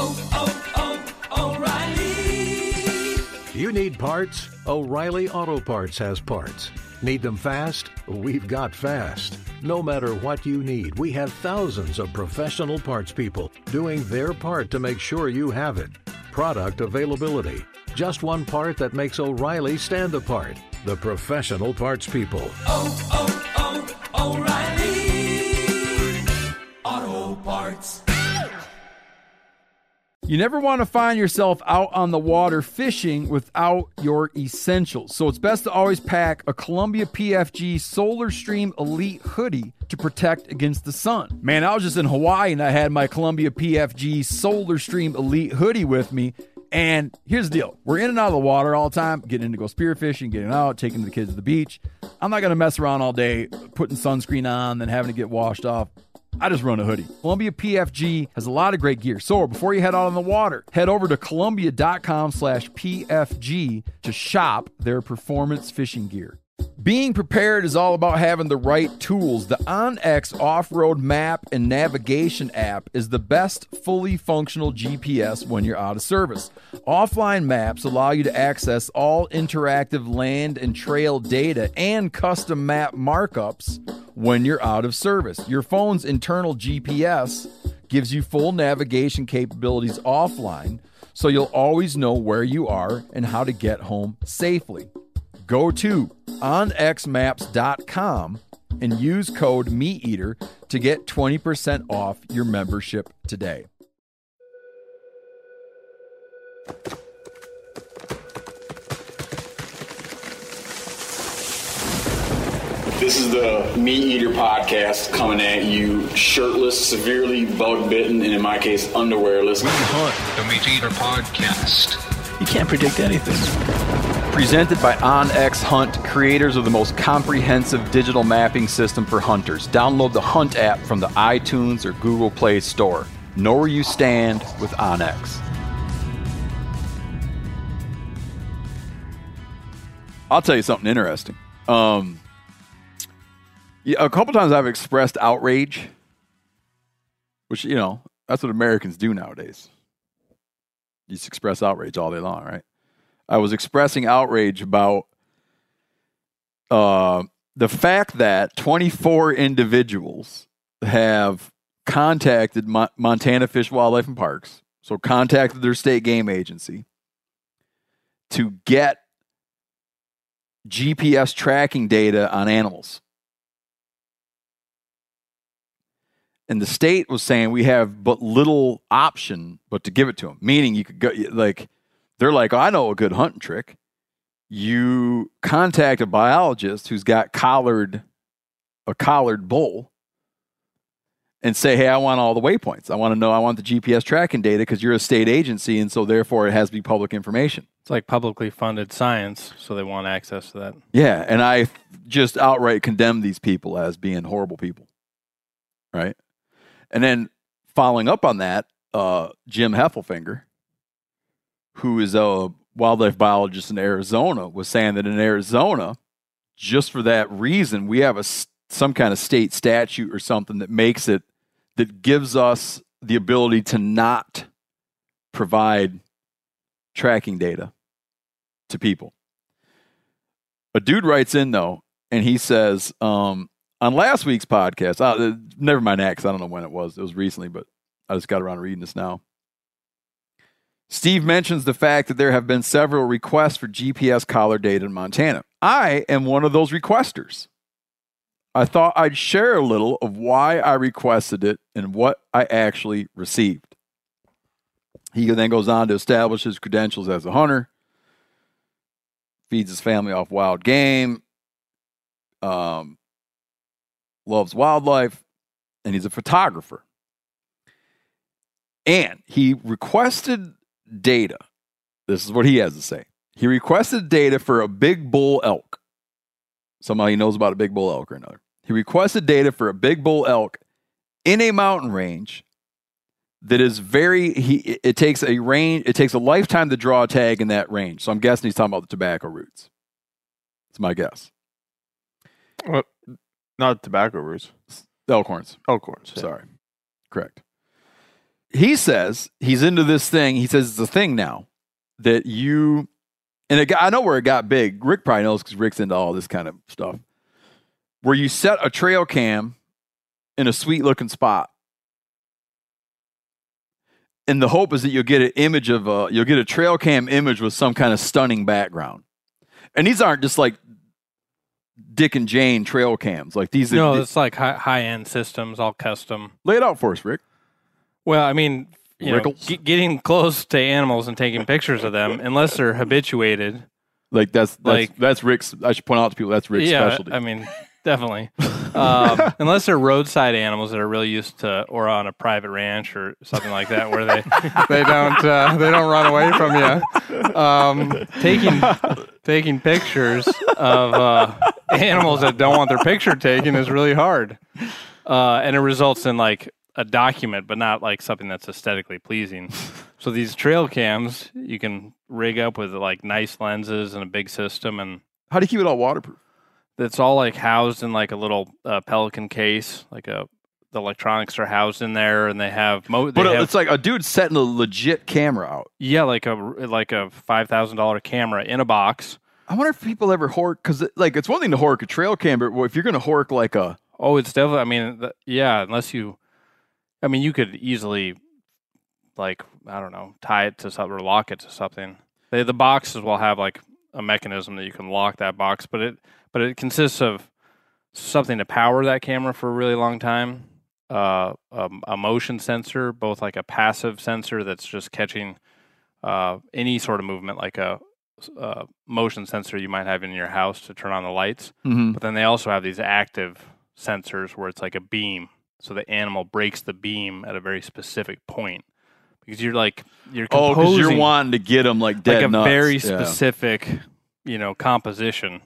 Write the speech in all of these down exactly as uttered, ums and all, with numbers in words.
oh, oh, O'Reilly. You need parts? O'Reilly Auto Parts has parts. Need them fast? We've got fast. No matter what you need, we have thousands of professional parts people doing their part to make sure you have it. Product availability. Just one part that makes O'Reilly stand apart. The professional parts people. Oh, oh, oh, O'Reilly Auto Parts. You never want to find yourself out on the water fishing without your essentials. So it's best to always pack a Columbia P F G Solar Stream Elite hoodie to protect against the sun. Man, I was just in Hawaii and I had my Columbia P F G Solar Stream Elite hoodie with me. And here's the deal. We're in and out of the water all the time, getting in to go spearfishing, getting out, taking the kids to the beach. I'm not going to mess around all day putting sunscreen on, then having to get washed off. I just run a hoodie. Columbia P F G has a lot of great gear. So before you head out on the water, head over to Columbia.com slash PFG to shop their performance fishing gear. Being prepared is all about having the right tools. The OnX Off-Road Map and Navigation app is the best fully functional G P S when you're out of service. Offline maps allow you to access all interactive land and trail data and custom map markups when you're out of service. Your phone's internal G P S gives you full navigation capabilities offline, so you'll always know where you are and how to get home safely. Go to on x maps dot com and use code MeatEater to get twenty percent off your membership today. This is the Meat Eater podcast coming at you shirtless, severely bug bitten, and in my case, underwearless. We hunt the Meat Eater podcast. You can't predict anything. Presented by OnX Hunt, creators of the most comprehensive digital mapping system for hunters. Download the Hunt app from the iTunes or Google Play Store. Know where you stand with OnX. I'll tell you something interesting. Um, yeah, a couple times I've expressed outrage, which, you know, that's what Americans do nowadays. You just express outrage all day long, right? I was expressing outrage about uh, the fact that twenty-four individuals have contacted Mo- Montana Fish, Wildlife, and Parks, so contacted their state game agency to get G P S tracking data on animals. And the state was saying we have but little option but to give it to them, meaning you could go, like, they're like, oh, I know a good hunting trick. You contact a biologist who's got collared, a collared bull and say, hey, I want all the waypoints. I want to know, I want the G P S tracking data because you're a state agency, and so therefore it has to be public information. It's like publicly funded science, so they want access to that. Yeah, and I just outright condemn these people as being horrible people, right? And then following up on that, uh, Jim Heffelfinger, who is a wildlife biologist in Arizona, was saying that in Arizona, just for that reason, we have a some kind of state statute or something that makes it, that gives us the ability to not provide tracking data to people. A dude writes in, though, and he says, um, on last week's podcast, uh, never mind that, because I don't know when it was. It was recently, but I just got around to reading this now. Steve mentions the fact that there have been several requests for G P S collar data in Montana. I am one of those requesters. I thought I'd share a little of why I requested it and what I actually received. He then goes on to establish his credentials as a hunter, feeds his family off wild game, um, loves wildlife, and he's a photographer. And he requested data. This is what he has to say. He requested data for a big bull elk. Somehow he knows about a big bull elk or another. He requested data for a big bull elk in a mountain range that is very, he, it takes a range, it takes a lifetime to draw a tag in that range. So I'm guessing he's talking about the tobacco roots. That's my guess. Well, not tobacco roots. Elk horns. Elk horns. Yeah. Sorry. Correct. he says he's into this thing. He says it's a thing now that you, and it got, I know where it got big. Rick probably knows because Rick's into all this kind of stuff. Where you set a trail cam in a sweet looking spot. And the hope is that you'll get an image of a, you'll get a trail cam image with some kind of stunning background. And these aren't just like Dick and Jane trail cams. Like these. No, are, it's like high, high-end systems, all custom. Lay it out for us, Rick. Well, I mean, you know, g- getting close to animals and taking pictures of them, unless they're habituated. Like that's, that's Like- that's Rick's. I should point out to people that's Rick's yeah, specialty. I mean, definitely. um, unless they're roadside animals that are really used to, or on a private ranch or something like that, where they they don't uh, they don't run away from you. Um, taking taking pictures of uh, animals that don't want their picture taken is really hard, uh, and it results in like a document, but not like something that's aesthetically pleasing. So these trail cams you can rig up with like nice lenses and a big system, and How do you keep it all waterproof? it's all like housed in like a little uh, Pelican case, like a the electronics are housed in there, and they have mo- they But have, it's like a dude setting a legit camera out. yeah, like a like a five thousand dollar camera in a box. I wonder if people ever hork, because it, like it's one thing to hork a trail cam, but if you're going to hork like a, Oh, it's definitely. I mean, th- yeah, unless you, I mean, you could easily, like, I don't know, tie it to something or lock it to something. They, the boxes will have like a mechanism that you can lock that box, but it but it consists of something to power that camera for a really long time. Uh, a, a motion sensor, both like a passive sensor that's just catching uh, any sort of movement, like a, a motion sensor you might have in your house to turn on the lights. mm-hmm. But then they also have these active sensors where it's like a beam. So the animal breaks the beam at a very specific point. Because you're like, you're oh, because composing you're wanting to get them like dead like a nuts. very Yeah. specific, you know, composition.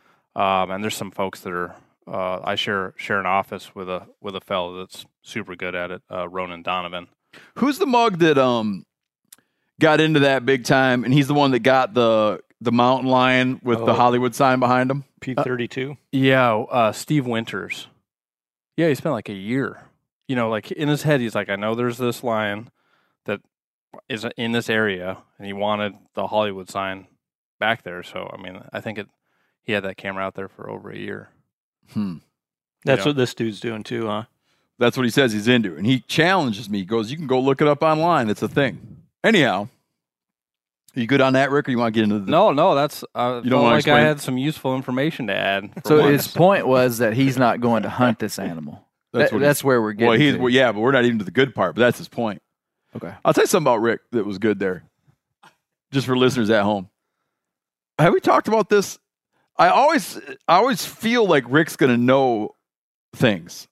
Um, and there's some folks that are, uh, I share share an office with a with a fellow that's super good at it, uh, Ronan Donovan. Who's the mug that um got into that big time, and he's the one that got the the mountain lion with the Oh. Hollywood sign behind him? P thirty-two. Yeah, uh, Steve Winters. Yeah, he spent like a year. You know, like in his head, he's like, I know there's this lion that is in this area, and he wanted the Hollywood sign back there. So, I mean, I think it. He had that camera out there for over a year. Hmm. That's Yeah. what this dude's doing too, huh? That's what he says he's into, and he challenges me. He goes, "You can go look it up online. It's a thing." Anyhow, are you good on that, Rick, or you want to get into the? No, no, that's. Uh, You don't felt wanna like explain? I had some useful information to add. for So once. his point was that he's not going to hunt this animal. That's That- what that's he- where we're getting. Well, he's to. well, yeah, but we're not even to the good part. But that's his point. Okay. I'll tell you something about Rick that was good there, just for listeners at home. Have we talked about this? I always, I always feel like Rick's going to know things,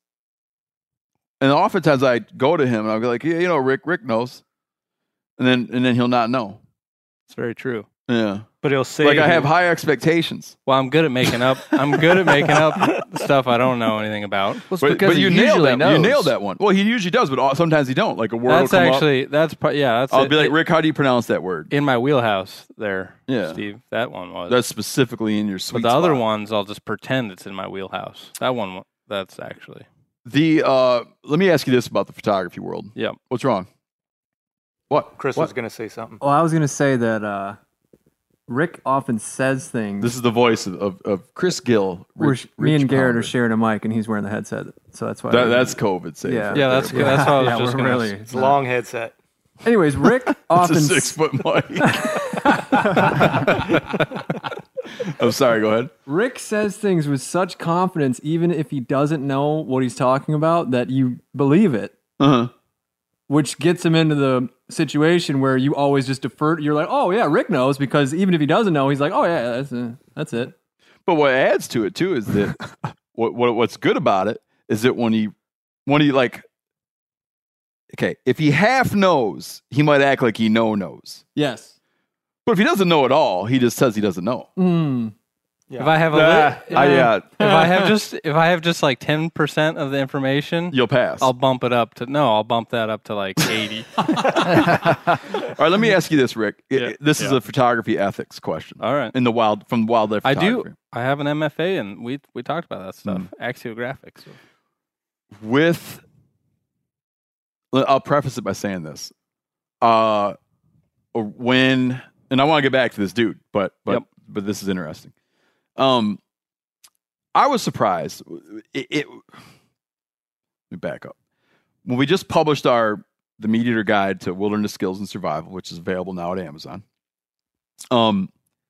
and oftentimes I go to him and I'll be like, "Yeah, you know, Rick, Rick knows," and then and then he'll not know. It's very true. Yeah, But he'll say like I have high expectations. Well, I'm good at making up. I'm good at making up stuff I don't know anything about. Well, it's But, because but he you nailed usually that. knows. You nailed that one. Well, he usually does, but all- sometimes he don't. Like a word That's will come actually that's part. Yeah, that's. up. I'll it- be like, it- Rick, how do you pronounce that word? in my wheelhouse there. Yeah. Steve, that one was. That's specifically in your sweet but the other spot. ones, I'll just pretend it's in my wheelhouse. That one, that's actually. The uh, let me ask you this about the photography world. Yep. What's wrong? What? Chris what? was going to say something. Well, I was gonna say that uh, Rick often says things. This is the voice of, of, of Chris Gill. where Rich, sh- me Rich and Garrett Palmer. are sharing a mic, and he's wearing the headset, so that's why. That, that's COVID safe. Yeah. Yeah, that's good. That's what I was yeah, just we're gonna. really. It's a long headset. Anyways, Rick often. It's a six foot mic. I'm sorry. Go ahead. Rick says things with such confidence, even if he doesn't know what he's talking about, that you believe it. Uh huh. Which gets him into the situation where you always just defer. You're like, oh yeah, Rick knows, because even if he doesn't know, he's like, oh yeah, that's uh, that's it. But what adds to it too is that what, what what's good about it is that when he when he like okay, if he half knows, he might act like he know knows. Yes. But if he doesn't know at all, he just says he doesn't know. Mm. If I have a, Ah, li- I- yeah, if I have just if I have just like ten percent of the information, you'll pass. I'll bump it up to no. I'll bump that up to like eighty. All right, let me ask you this, Rick. I- Yeah, this is yeah. a photography ethics question. All right. In the wild, from wildlife I photography. do. I have an M F A, and we we talked about that stuff. Mm. Axiographics. With I'll preface it by saying this. Uh, when, and I want to get back to this dude, but, but, Yep. but this is interesting. Um, I was surprised. It, it, let me back up. When we just published our, the Meat Eater Guide to Wilderness Skills and Survival, which is available now at Amazon. Um,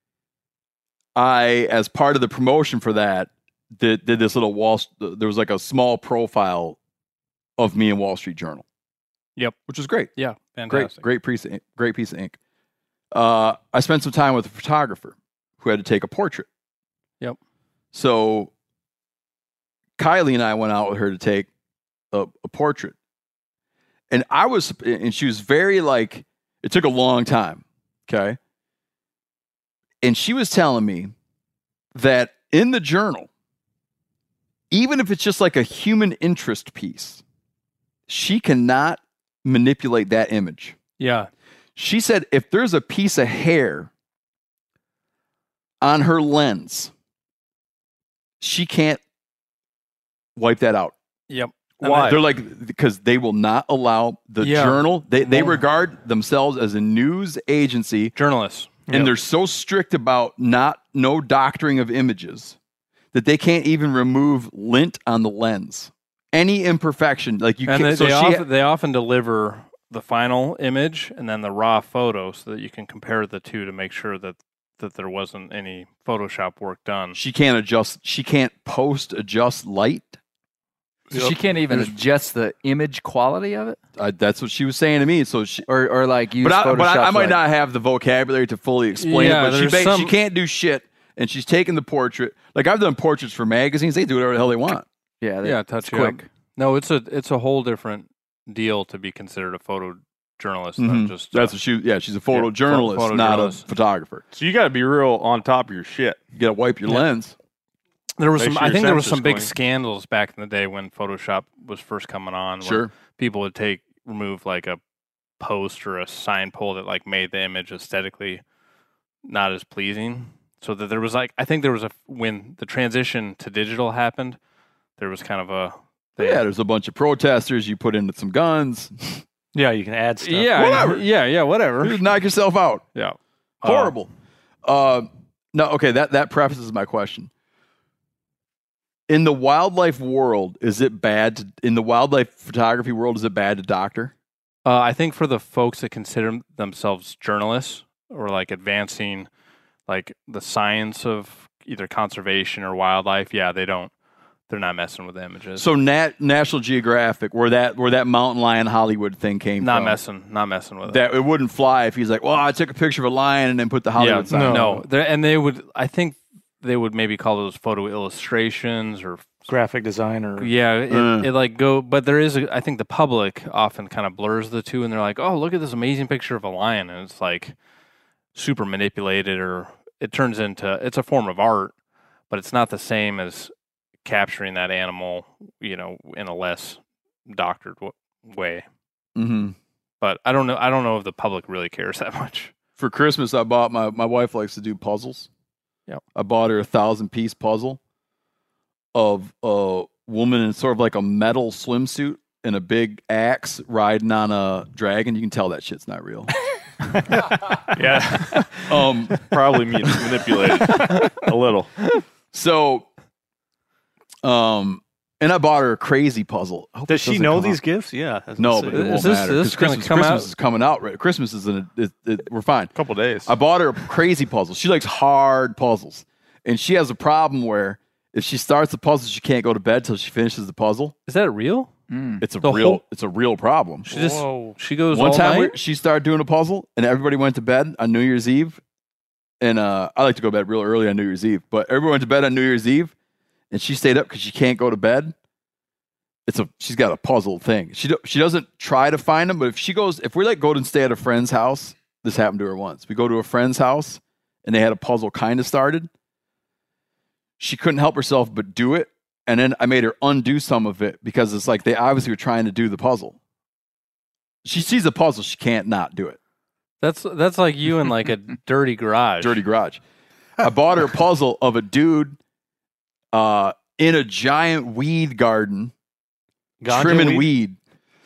I, as part of the promotion for that, did, did this little wall, there was like a small profile of me in Wall Street Journal. Yep. Which is great. Yeah. Fantastic. Great, great piece of ink, great piece of ink. Uh, I spent some time with a photographer who had to take a portrait. Yep. So Kylie and I went out with her to take a, a portrait. And I was, and she was very like, it took a long time. Okay. And she was telling me that in the journal, even if it's just like a human interest piece, she cannot manipulate that image. Yeah. She said if there's a piece of hair on her lens, she can't wipe that out. Yep. Why? They're like, because they will not allow the Yeah. journal. They, they regard themselves as a news agency. Journalists. And Yep. they're so strict about not no doctoring of images that they can't even remove lint on the lens. Any imperfection, like you And can't. they, So they, she, often, they often deliver the final image and then the raw photo so that you can compare the two to make sure that, that there wasn't any Photoshop work done. she can't adjust. She can't post adjust light. So she can't even adjust the image quality of it, Uh, that's what she was saying to me. So she, or or like use but I, Photoshop. but I, I might like- not have the vocabulary to fully explain Yeah, it. But she, there's ba- some- she can't do shit, and she's taking the portrait. Like I've done portraits for magazines; they do whatever the hell they want. Yeah, they- Yeah, touch it's you quick. up. No, it's a it's a whole different deal to be considered a photojournalist Mhm. than just uh, That's what she. Yeah, she's a photojournalist, photojournalist. not a photographer. So you got to be real on top of your shit. You got to wipe your Yeah. lens. There was Make some. sure I your think there was sensor's some big going. scandals back in the day when Photoshop was first coming on. where Sure. people would take remove like a post or a sign pole that like made the image aesthetically not as pleasing. So that there was like I think there was a when the transition to digital happened, there was kind of a they, Yeah, there's a bunch of protesters. You put into some guns. Yeah, you can add stuff. yeah Whatever. yeah yeah whatever Just knock yourself out. yeah Horrible. Uh, no, okay. That that prefaces my question. In the wildlife world, is it bad to, in the wildlife photography world, is it bad to doctor? Uh, I think for the folks that consider themselves journalists or like advancing like the science of either conservation or wildlife, yeah, they don't, they're not messing with the images. So Nat, National Geographic, where that where that mountain lion Hollywood thing came not from, messing, not messing with it. that it wouldn't fly if he's like, well, I took a picture of a lion and then put the Hollywood yeah, sign. no, on no. it. They're- and they would, I think they would maybe call those photo illustrations or Graphic design or yeah, it, Uh. it like go, but there is, a, I think the public often kind of blurs the two, and they're like, "Oh, look at this amazing picture of a lion," and it's like super manipulated, or it turns into it's a form of art, but it's not the same as capturing that animal, you know, in a less doctored w- way. Mm-hmm. But I don't know. I don't know if the public really cares that much. For Christmas, I bought my my wife likes to do puzzles. Yep. I bought her a thousand piece puzzle of a woman in sort of like a metal swimsuit and a big axe riding on a dragon. You can tell that shit's not real. Yeah, um, probably me- manipulated a little. So, um, and I bought her a crazy puzzle. I hope Does it she doesn't know come these out. gifts? Yeah. I was No, gonna but say. it won't Is this- matter. is this 'cause gonna Christmas, come Christmas out? is coming out. Right? Christmas is in a, it, it, we're fine. Couple days. I bought her a crazy puzzle. She likes hard puzzles, and she has a problem where if she starts the puzzle, she can't go to bed till she finishes the puzzle. Is that real? It's a The real, whole- it's a real problem. She just Whoa. she goes One all time night? we, she started doing a puzzle, and everybody went to bed on New Year's Eve. And uh, I like to go to bed real early on New Year's Eve, but everyone went to bed on New Year's Eve, and she stayed up because she can't go to bed. It's a she's got a puzzle thing. She do, she doesn't try to find them, but if she goes, if we like go and stay at a friend's house, this happened to her once. We go to a friend's house, and they had a puzzle kind of started. She couldn't help herself but do it, and then I made her undo some of it because it's like they obviously were trying to do the puzzle. She sees a puzzle, she can't not do it. That's that's like you in like a dirty garage. Dirty garage. I bought her a puzzle of a dude uh, in a giant weed garden Ganja trimming weed? weed.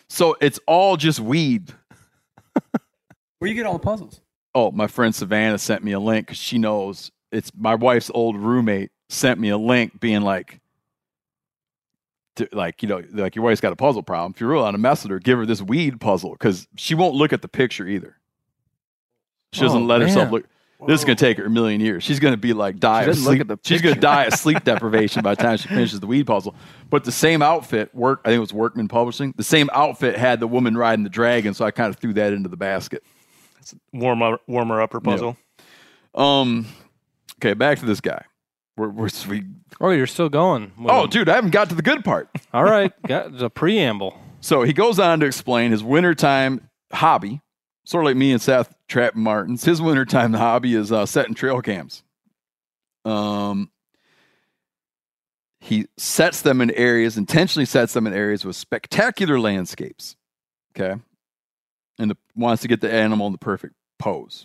So it's all just weed. Where you get all the puzzles? Oh, my friend Savannah sent me a link because she knows it's my wife's old roommate sent me a link being like, to, like, you know, like your wife's got a puzzle problem. If you're really on a mess with her, give her this weed puzzle because she won't look at the picture either. She doesn't Oh, let herself man. look. This is going to take her a million years. She's going to be like die She of doesn't look sleep. at the She's going to picture. die of sleep deprivation by the time she finishes the weed puzzle. But the same outfit, work. I think it was Workman Publishing. The same outfit had the woman riding the dragon, so I kind of threw that into the basket. Warmer, warmer upper puzzle. Um. Okay, back to this guy. We're, we're we. Oh, you're still going. with Oh, him. dude, I haven't got to the good part. All right. Got the preamble. So he goes on to explain his wintertime hobby, sort of like me and Seth Trapping Martins. His wintertime hobby is uh, setting trail cams. Um, he sets them in areas, intentionally sets them in areas with spectacular landscapes. Okay. And the, wants to get the animal in the perfect pose.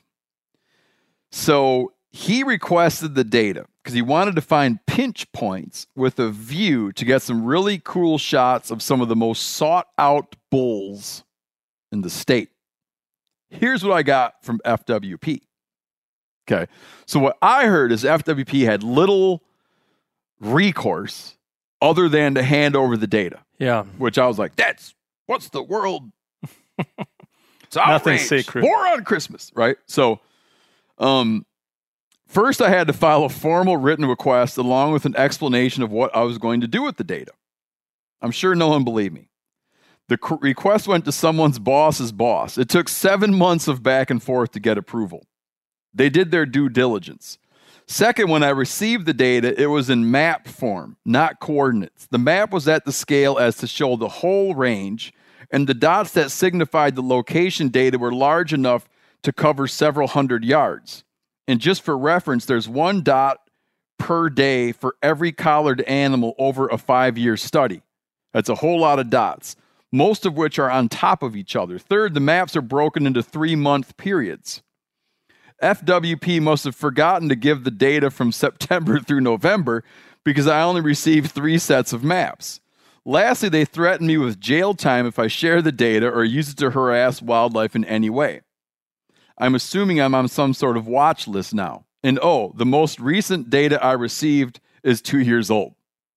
So he requested the data because he wanted to find pinch points with a view to get some really cool shots of some of the most sought out bulls in the state. Here's what I got from F W P. Okay. So what I heard is F W P had little recourse other than to hand over the data. Yeah. Which I was like, that's what's the world? It's Nothing outrage. sacred. War on Christmas, right? So, um, first I had to file a formal written request along with an explanation of what I was going to do with the data. I'm sure no one believed me. The c- request went to someone's boss's boss. It took seven months of back and forth to get approval. They did their due diligence. Second, when I received the data, it was in map form, not coordinates. The map was at the scale as to show the whole range, and the dots that signified the location data were large enough to cover several hundred yards. And just for reference, there's one dot per day for every collared animal over a five-year study. That's a whole lot of dots, most of which are on top of each other. Third, the maps are broken into three-month periods. F W P must have forgotten to give the data from September through November because I only received three sets of maps. Lastly, they threatened me with jail time if I share the data or use it to harass wildlife in any way. I'm assuming I'm on some sort of watch list now. And oh, the most recent data I received is two years old.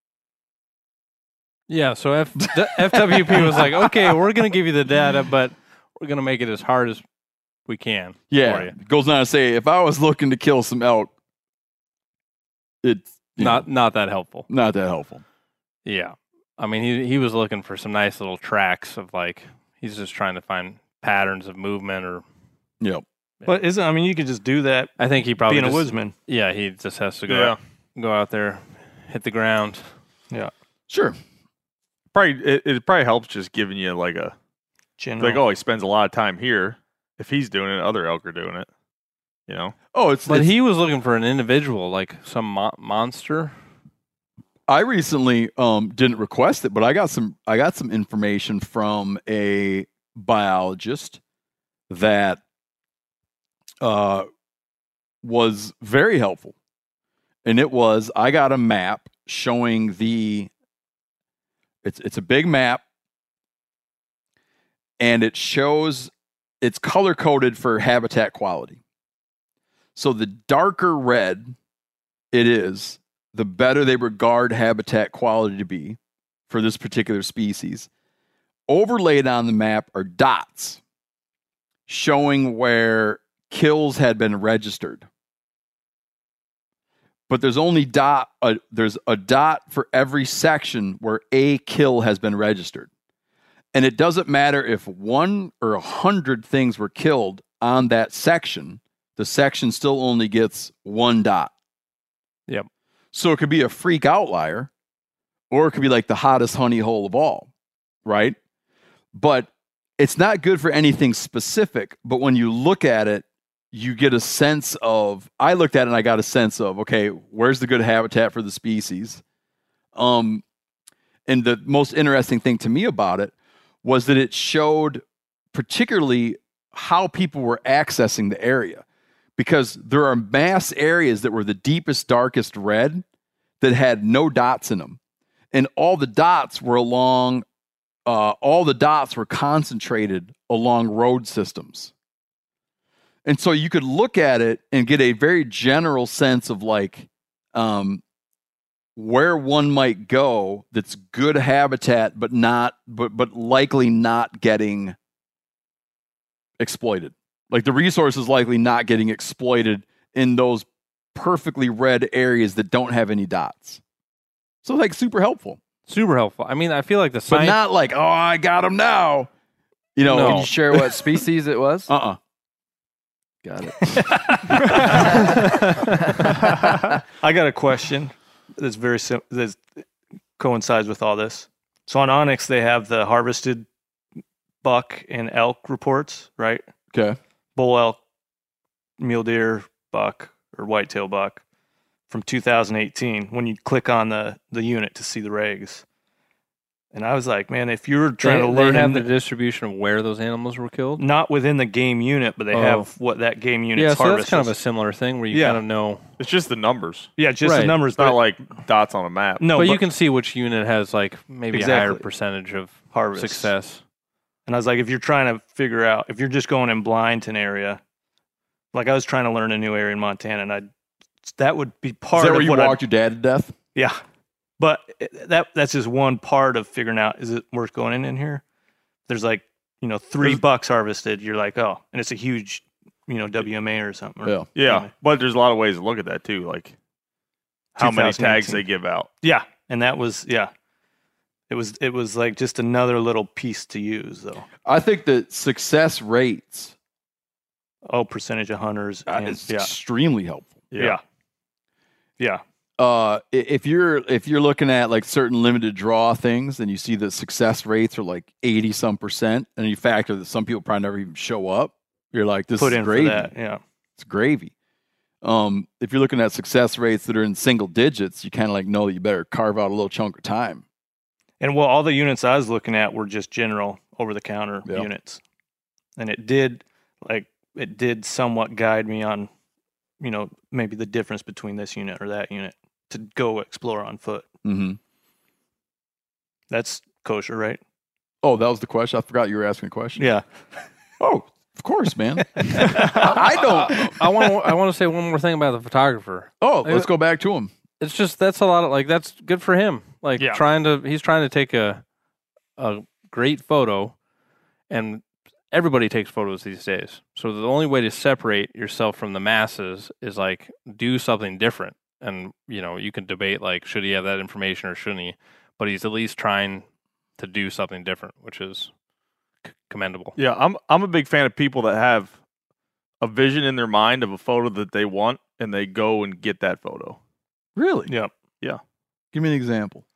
Yeah. So F, the F W P was like, okay, we're going to give you the data, but we're going to make it as hard as we can. Yeah. For you. It goes on to say, if I was looking to kill some elk, it's you Not, know, not that helpful. not that helpful. Yeah. I mean, he he was looking for some nice little tracks of like, he's just trying to find patterns of movement or. Yep. But isn't, I mean, you could just do that I think he probably being a just- woodsman. Yeah, he just has to go Yeah. out, go out there, hit the ground. Yeah. Sure. Probably, it, it probably helps just giving you like a, General. like, oh, he spends a lot of time here. If he's doing it, other elk are doing it. You know? Oh, it's, But it's he was looking for an individual, like some mo- monster. I recently um, didn't request it, but I got some I got some information from a biologist that uh, was very helpful. And it was I got a map showing the it's it's a big map and it shows it's color coded for habitat quality. So the darker red it is, the better they regard habitat quality to be for this particular species. Overlaid on the map are dots showing where kills had been registered. But there's only dot uh, there's a dot for every section where a kill has been registered. And it doesn't matter if one or a hundred things were killed on that section, the section still only gets one dot. Yep. So it could be a freak outlier, or it could be like the hottest honey hole of all, right? But it's not good for anything specific. But when you look at it, you get a sense of, I looked at it and I got a sense of, okay, where's the good habitat for the species? Um, and the most interesting thing to me about it was that it showed particularly how people were accessing the area. Because there are mass areas that were the deepest, darkest red that had no dots in them. And all the dots were along uh, all the dots were concentrated along road systems. And so you could look at it and get a very general sense of like um, where one might go that's good habitat, but not, but but likely not getting exploited. Like the resource is likely not getting exploited in those perfectly red areas that don't have any dots. So like super helpful. Super helpful. I mean, I feel like the But science. not like, oh, I got him now. You know, No. Can you share what species it was? uh-uh. Got it. I got a question that's very sim- that coincides with all this. So on Onyx, they have the harvested buck and elk reports, right? Okay. Bull elk, mule deer, buck, or whitetail buck from two thousand eighteen. When you click on the the unit to see the regs, and I was like, man, if you were trying they, to learn they have in the the- distribution of where those animals were killed. not within the game unit, but they Oh. have what that game unit's Yeah, so harvest that's kind of is. a similar thing where you Yeah. kind of know. It's just the numbers. Yeah, just Right. the numbers. It's not but like dots on a map. no, but, but you can see which unit has like maybe a higher Exactly. percentage of harvest success. And I was like, if you're trying to figure out, if you're just going in blind to an area, like I was trying to learn a new area in Montana, and I that would be part Is that of where you what I- walked your dad to death? Yeah, but it- that that's just one part of figuring out is it worth going in in here. There's like you know three There's- bucks harvested. You're like, oh, and it's a huge you know W M A or something. Or, Yeah. Yeah, but there's a lot of ways to look at that too, like how many tags twenty eighteen. they give out. Yeah, and that was yeah. It was it was like just another little piece to use though. I think that success rates Oh, percentage of hunters. uh, And, is yeah, extremely helpful. yeah, yeah. Uh, i- if you're if you're looking at like certain limited draw things, and you see the success rates are like eighty some percent, and you factor that some people probably never even show up, you're like, this Put is in gravy. for that. Yeah. It's gravy. Um, if you're looking at success rates that are in single digits, you kind of like know that you better carve out a little chunk of time. And well, all the units I was looking at were just general over the counter Yeah. units. And it did like it did somewhat guide me on, you know, maybe the difference between this unit or that unit to go explore on foot. Mm-hmm. That's kosher, right? Oh, that was the question. I forgot you were asking a question. Yeah. Oh, of course, man. I don't. I want. I want to say one more thing about the photographer. Oh, let's go back to him. It's just that's a lot of like that's good for him. Like Yeah. trying to he's trying to take a a great photo, and everybody takes photos these days. So the only way to separate yourself from the masses is like do something different. And you know you can debate like should he have that information or shouldn't he, but he's at least trying to do something different, which is c- commendable. Yeah, I'm I'm a big fan of people that have a vision in their mind of a photo that they want, and they go and get that photo. Really? Yep. Yeah. Give me an example.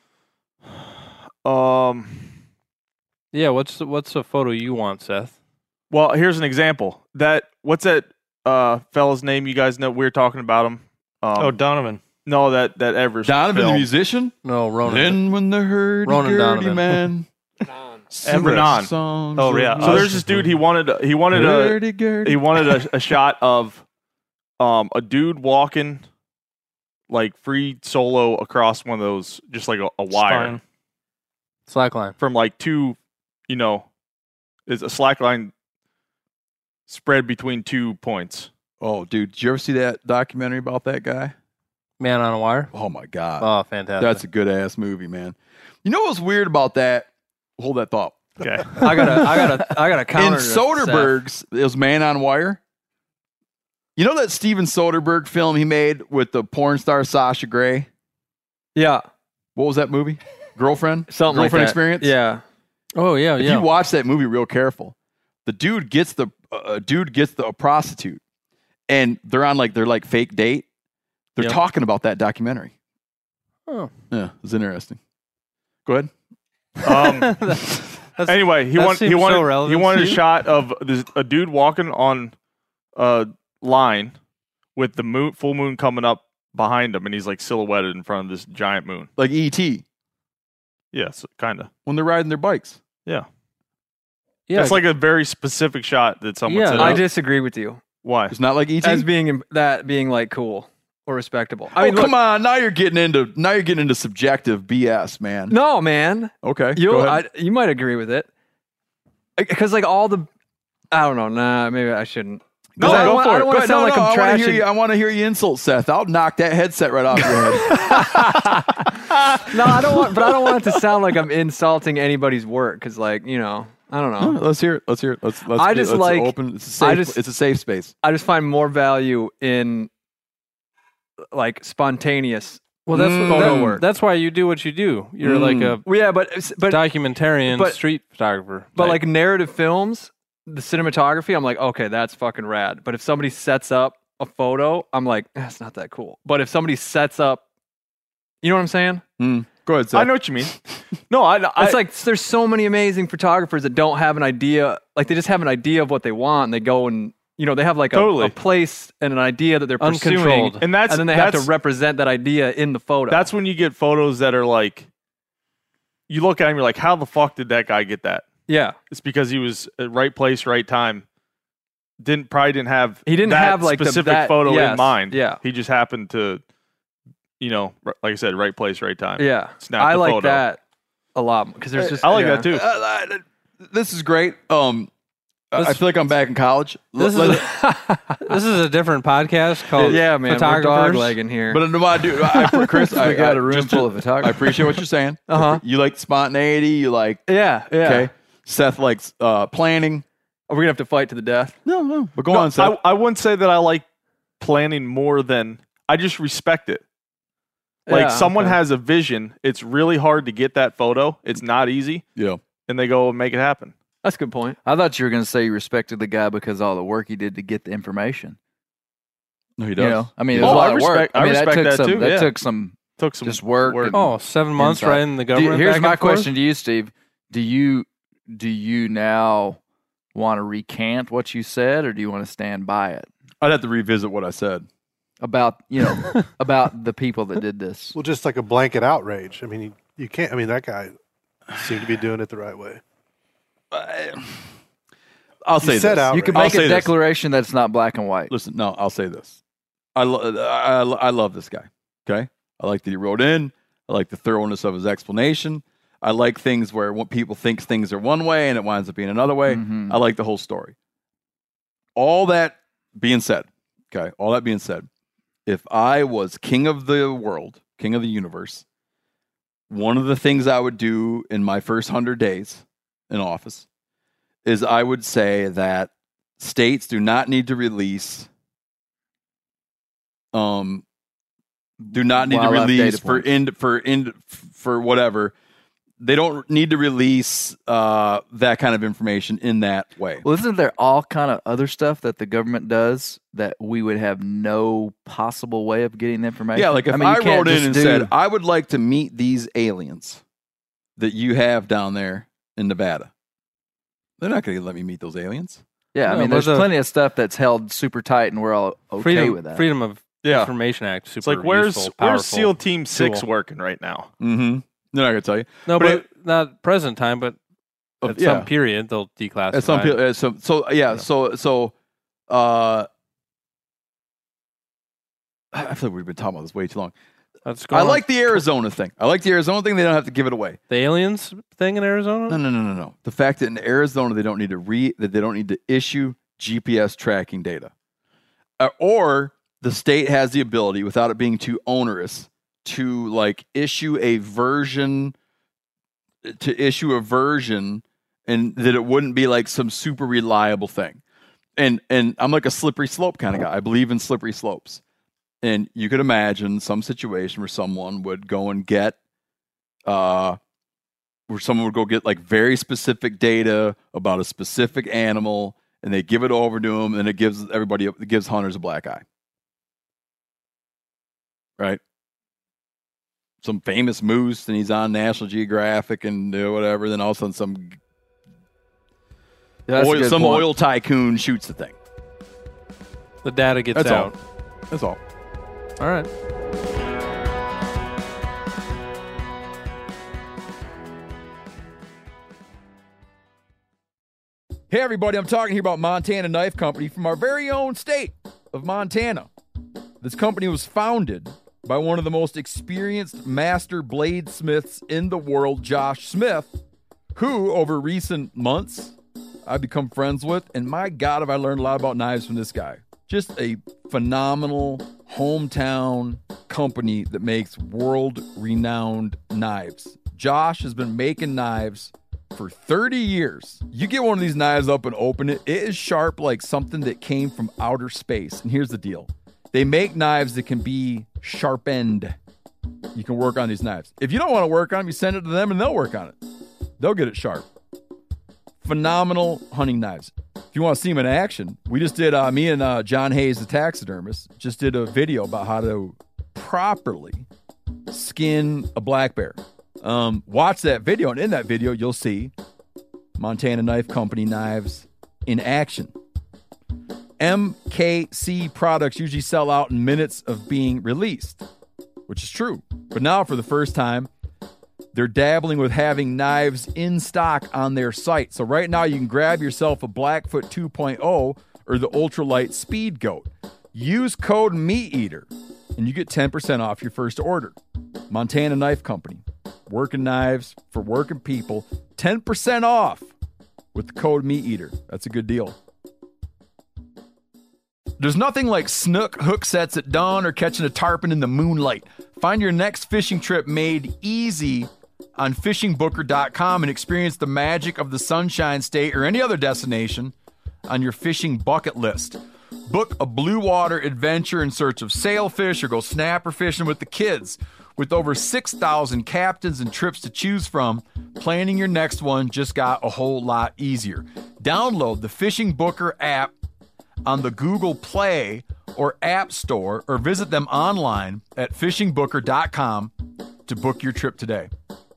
Um. Yeah, what's the, what's the photo you want, Seth? Well, here's an example. That what's that uh fella's name? You guys know we were talking about him. Um, Oh, Donovan. no, that that Everest. Donovan, film. the musician. No, Ronan. Then when the hurdy Ronan gurdy Donovan. man. Everest. Songs Oh, of yeah. So there's this dude. He wanted he wanted a hurdy gurdy. he wanted a, a shot of um a dude walking like free solo across one of those, just like a, a wire Spine. Slackline. from like two, you know, is a slack line spread between two points. Oh, dude, did you ever see that documentary about that guy? Man on a Wire. Oh my god, Oh, fantastic. that's a good ass movie, man. You know what's weird about that? Hold that thought. Okay. I got a, I got a, I got a counter. In to Seth. Soderbergh's, it was Man on Wire. You know that Steven Soderbergh film he made with the porn star Sasha Grey? Yeah, What was that movie? Girlfriend? something like Girlfriend that. Experience? Yeah, Oh yeah, If yeah. you watch that movie real careful, the dude gets the uh, dude gets the a prostitute, and they're on like they're like fake date. They're Yep. talking about that documentary. Oh. Yeah, it's interesting. Go ahead. Um, That's- anyway, he that wanted he seems so wanted he relevant wanted to a you. shot of this, a dude walking on a line with the moon, full moon coming up behind him, and he's like silhouetted in front of this giant moon. Like E T Yes, kind of. when they're riding their bikes. Yeah, yeah, that's like a very specific shot that someone Yeah, said. I oh, disagree with you Why? It's not like E T. as being that being like cool or respectable. I I mean, mean, look, come on. Now you're getting into now you're getting into subjective B S, man. no, man. Okay. You go ahead. I, you might agree with it because like all the I don't know. Nah, maybe I shouldn't. No, I don't go want, for I it. don't want Go to ahead. sound No, like no, I'm I want to hear trashing. you. I want to hear you insult Seth. I'll knock that headset right off your head. No, I don't want, but I don't want it to sound like I'm insulting anybody's work because, like, you know, I don't know. No, let's hear it. Let's hear it. Let's. let's I be- just let's like open. It's a safe. I just, it's a safe space. I just find more value in like spontaneous. Well, that's Mm. what, photo that- work. That's why you do what you do. You're Mm. like a Well, yeah, but but documentarian but- street photographer. but type. like narrative films, the cinematography, I'm like, okay, that's fucking rad. But if somebody sets up a photo, I'm like, that's not that cool. But if somebody sets up, you know what I'm saying? Mm. Go ahead, Seth. I know what you mean. No, I, I It's like there's so many amazing photographers that don't have an idea. Like they just have an idea of what they want, and they go and you know they have like a, Totally. a place and an idea that they're pursuing, Uncontrolled. and that's and then they have to that's- represent that idea in the photo. That's when you get photos that are like, you look at him, you're like, how the fuck did that guy get that? yeah. It's because he was at right place, right time. Didn't probably didn't have He didn't that have, like, the- specific that- photo yes, in mind. yeah. he just happened to, you know, r- like I said, right place, right time. Yeah, Snap I the like photo. that a lot because there's just I like yeah. that too. Uh, uh, this is great. Um, I- I This- feel like I'm back in college. This Let- is a, this is a different podcast called Yeah, man, we're Photographers. doglegging here. But no, I do. I, I, Chris, I We got I- a room just- full of I photographers. appreciate what you're saying. Uh-huh. You like spontaneity. You like yeah, yeah. okay. Seth likes uh, planning. Are we gonna have to fight to the death? No, no. But go No, on, Seth. I, I wouldn't say that I like planning more than I just respect it. Like Yeah, someone okay. has a vision, it's really hard to get that photo. It's not easy, yeah. and they go and make it happen. That's a good point. I thought you were going to say you respected the guy because of all the work he did to get the information. No, he does. You know, I mean, He it was does. a Oh, lot I of work. respect- I I mean, respect that took that some. too, That yeah. took some Took some just work. and Oh, seven months insight. right in the Do- government. here's back my and forth? question to you, Steve. Do you do you now want to recant what you said, or do you want to stand by it I'd have to revisit what I said. about you know about the people that did this? Well, just like a blanket outrage. I mean, you, you can't. I mean, that guy seemed to be doing it the right way. I'll You say said this. outrage. You could I'll make say a this. declaration that's not black and white. Listen, no, I'll say this. I, lo- I, I, I love this guy. Okay, I like that he wrote in. I like the thoroughness of his explanation. I like things where what people think things are one way and it winds up being another way. Mhm. I like the whole story. All that being said, okay, all that being said, if I was king of the world, king of the universe, one of the things I would do in my first hundred days in office is I would say that states do not need to release, um, do not need Wildlife to release data for points. in for in for whatever. They don't need to release uh, that kind of information in that way. Well, isn't there all kind of other stuff that the government does that we would have no possible way of getting the information? Yeah, like if I, mean, you can't wrote in just and do- said, I would like to meet these aliens that you have down there in Nevada, they're not going to let me meet those aliens. yeah, I No, mean, but there's the- plenty of stuff that's held super tight, and we're all okay freedom, with that. Freedom of Yeah. Information Act. Super It's like where's useful, where's powerful SEAL Team Six tool. working right now? Mm-hmm. They're not going to tell you. No, But but, it- not present time, but Of- at yeah. some period they'll declassify. At some it. people, uh, so so yeah, so so uh, I feel like we've been talking about this way too long. Let's I like the Arizona thing. I like the Arizona thing. They don't have to give it away. the aliens thing in Arizona. No, no, no, no, no. The fact that in Arizona they don't need to re that they don't need to issue G P S tracking data, uh, or the state has the ability, without it being too onerous, to like issue a version, to issue a version, and that it wouldn't be like some super reliable thing. And and I'm like a slippery slope kind of guy. I believe in slippery slopes. And you could imagine some situation where someone would go and get, uh, where someone would go get like very specific data about a specific animal, and they give it over to them, and it gives everybody, it gives hunters a black eye, right? Some famous moose, and he's on National Geographic and uh, whatever. Then all of a sudden, some That's a oil, good some point. oil tycoon shoots the thing. The data gets That's out. all. That's all. All right. Hey, everybody, I'm talking here about Montana Knife Company from our very own state of Montana. This company was founded by one of the most experienced master bladesmiths in the world, Josh Smith, who over recent months I've become friends with. And my God, have I learned a lot about knives from this guy. Just a phenomenal hometown company that makes world-renowned knives. Josh has been making knives for thirty years. You get one of these knives up and open it, it is sharp like something that came from outer space. And here's the deal. They make knives that can be sharpened. You can work on these knives. If you don't want to work on them, you send it to them and they'll work on it. They'll get it sharp. Phenomenal hunting knives. If you want to see them in action, we just did, uh, me and uh, John Hayes, the taxidermist, just did a video about how to properly skin a black bear. Um, watch that video, and in that video, you'll see Montana Knife Company knives in action. M K C products usually sell out in minutes of being released, which is true. But now, for the first time, they're dabbling with having knives in stock on their site. So right now, you can grab yourself a Blackfoot two point oh or the Ultralight Speed Goat. Use code MeatEater, and you get ten percent off your first order. Montana Knife Company. Working knives for working people. ten percent off with the code MeatEater. That's a good deal. There's nothing like snook hook sets at dawn or catching a tarpon in the moonlight. Find your next fishing trip made easy on fishing booker dot com and experience the magic of the Sunshine State or any other destination on your fishing bucket list. Book a blue water adventure in search of sailfish or go snapper fishing with the kids. With over six thousand captains and trips to choose from, planning your next one just got a whole lot easier. Download the Fishing Booker app on the Google Play or App Store, or visit them online at fishing booker dot com to book your trip today.